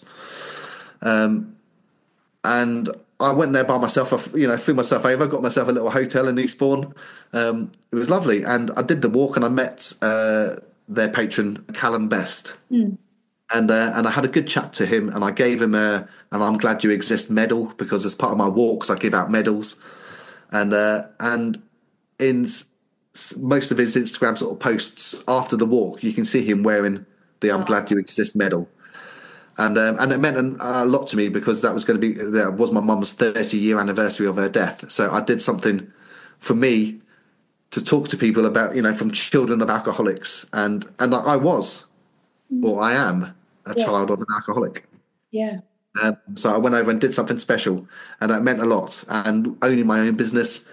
Um, and I went there by myself. I, you know, flew myself over, got myself a little hotel in Eastbourne. Um, it was lovely, and I did the walk, and I met uh, their patron Callum Best, Mm. and uh, and I had a good chat to him, and I gave him a an "I'm Glad You Exist" medal because as part of my walks, I give out medals, and uh, and in s- most of his Instagram sort of posts after the walk, you can see him wearing the "I'm Glad You Exist" medal. And um, and it meant an, a lot to me because that was going to be that was my mum's thirty year anniversary of her death. So I did something for me to talk to people about, you know, from children of alcoholics, and and I was, or I am, a Yeah. child of an alcoholic. Yeah. Um, so I went over and did something special, and that meant a lot. And owning my own business,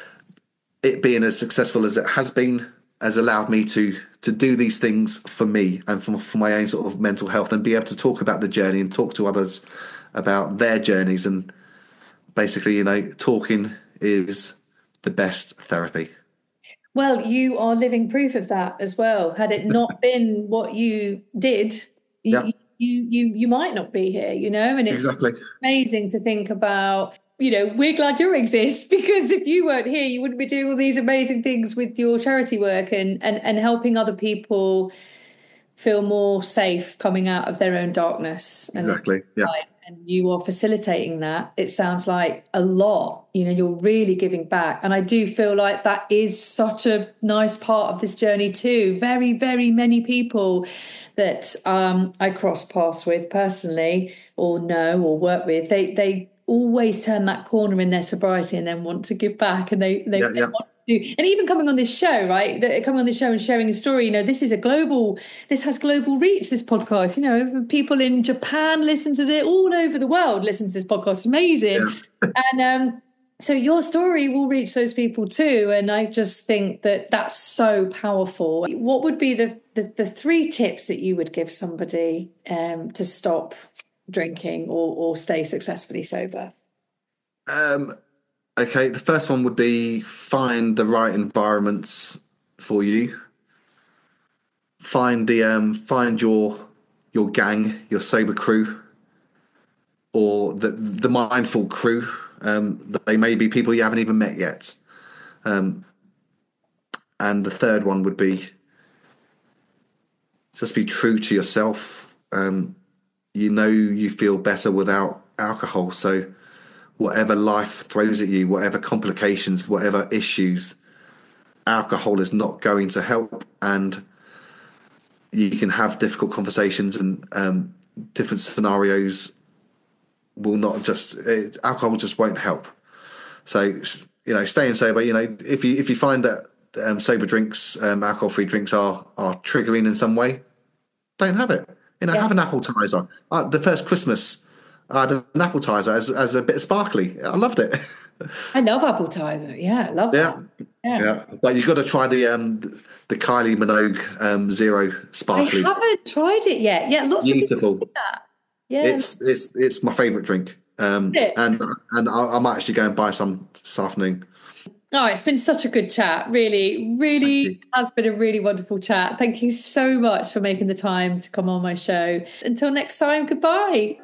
it being as successful as it has been, has allowed me to to do these things for me and for, for my own sort of mental health, and be able to talk about the journey and talk to others about their journeys. And basically, you know, talking is the best therapy. Well, you are living proof of that as well. Had it not been what you did, Yeah, you you you, you might not be here, you know, and it's exactly. amazing to think about, you know, we're glad you exist because if you weren't here, you wouldn't be doing all these amazing things with your charity work and and, and helping other people feel more safe coming out of their own darkness. And Exactly. Yeah. and you are facilitating that. It sounds like a lot, you know, you're really giving back. And I do feel like that is such a nice part of this journey too. Very, very many people that um, I cross paths with personally or know or work with, they they always turn that corner in their sobriety and then want to give back, and they they, Yeah. they Yeah. want to. And even coming on this show, right? Coming on this show and sharing a story, you know, this is a global, this has global reach, this podcast. You know, people in Japan listen to this, all over the world listen to this podcast. It's amazing. Yeah. And um, so your story will reach those people too. And I just think that that's so powerful. What would be the, the, the three tips that you would give somebody um, to stop drinking or, or stay successfully sober? Um, Okay, the first one would be find the right environments for you. Find the um, find your your gang, your sober crew, or the the mindful crew. Um, they may be people you haven't even met yet. Um, and the third one would be just be true to yourself. Um, you know you feel better without alcohol, so whatever life throws at you, whatever complications, whatever issues, alcohol is not going to help. And you can have difficult conversations and um, different scenarios will not just, it, alcohol just won't help. So, you know, staying sober, you know, if you if you find that um, sober drinks, um, alcohol-free drinks are are triggering in some way, don't have it. You know, Yeah. have an appetizer. Uh, the first Christmas, I had an appetizer as, as a bit of sparkly. I loved it. I love appetizer. Yeah, I love Yeah. that. Yeah. Yeah, but you've got to try the um the Kylie Minogue um zero sparkly. I haven't tried it yet. Yeah, lots Beautiful. of people do that. Yeah. It's it's it's my favourite drink. Um, Is it? and and I, I might actually go and buy some this afternoon. Oh, it's been such a good chat. Really, really has been a really wonderful chat. Thank you so much for making the time to come on my show. Until next time, goodbye.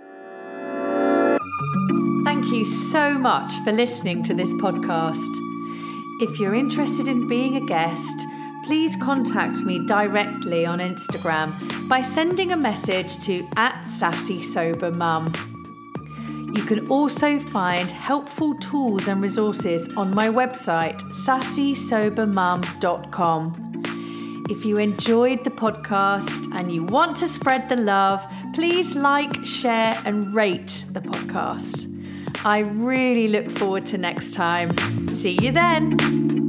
Thank you so much for listening to this podcast. If you're interested in being a guest, please contact me directly on Instagram by sending a message to at Sassy Sober Mum. You can also find helpful tools and resources on my website, sassy sober mum dot com. If you enjoyed the podcast and you want to spread the love, please like, share, and rate the podcast. I really look forward to next time. See you then.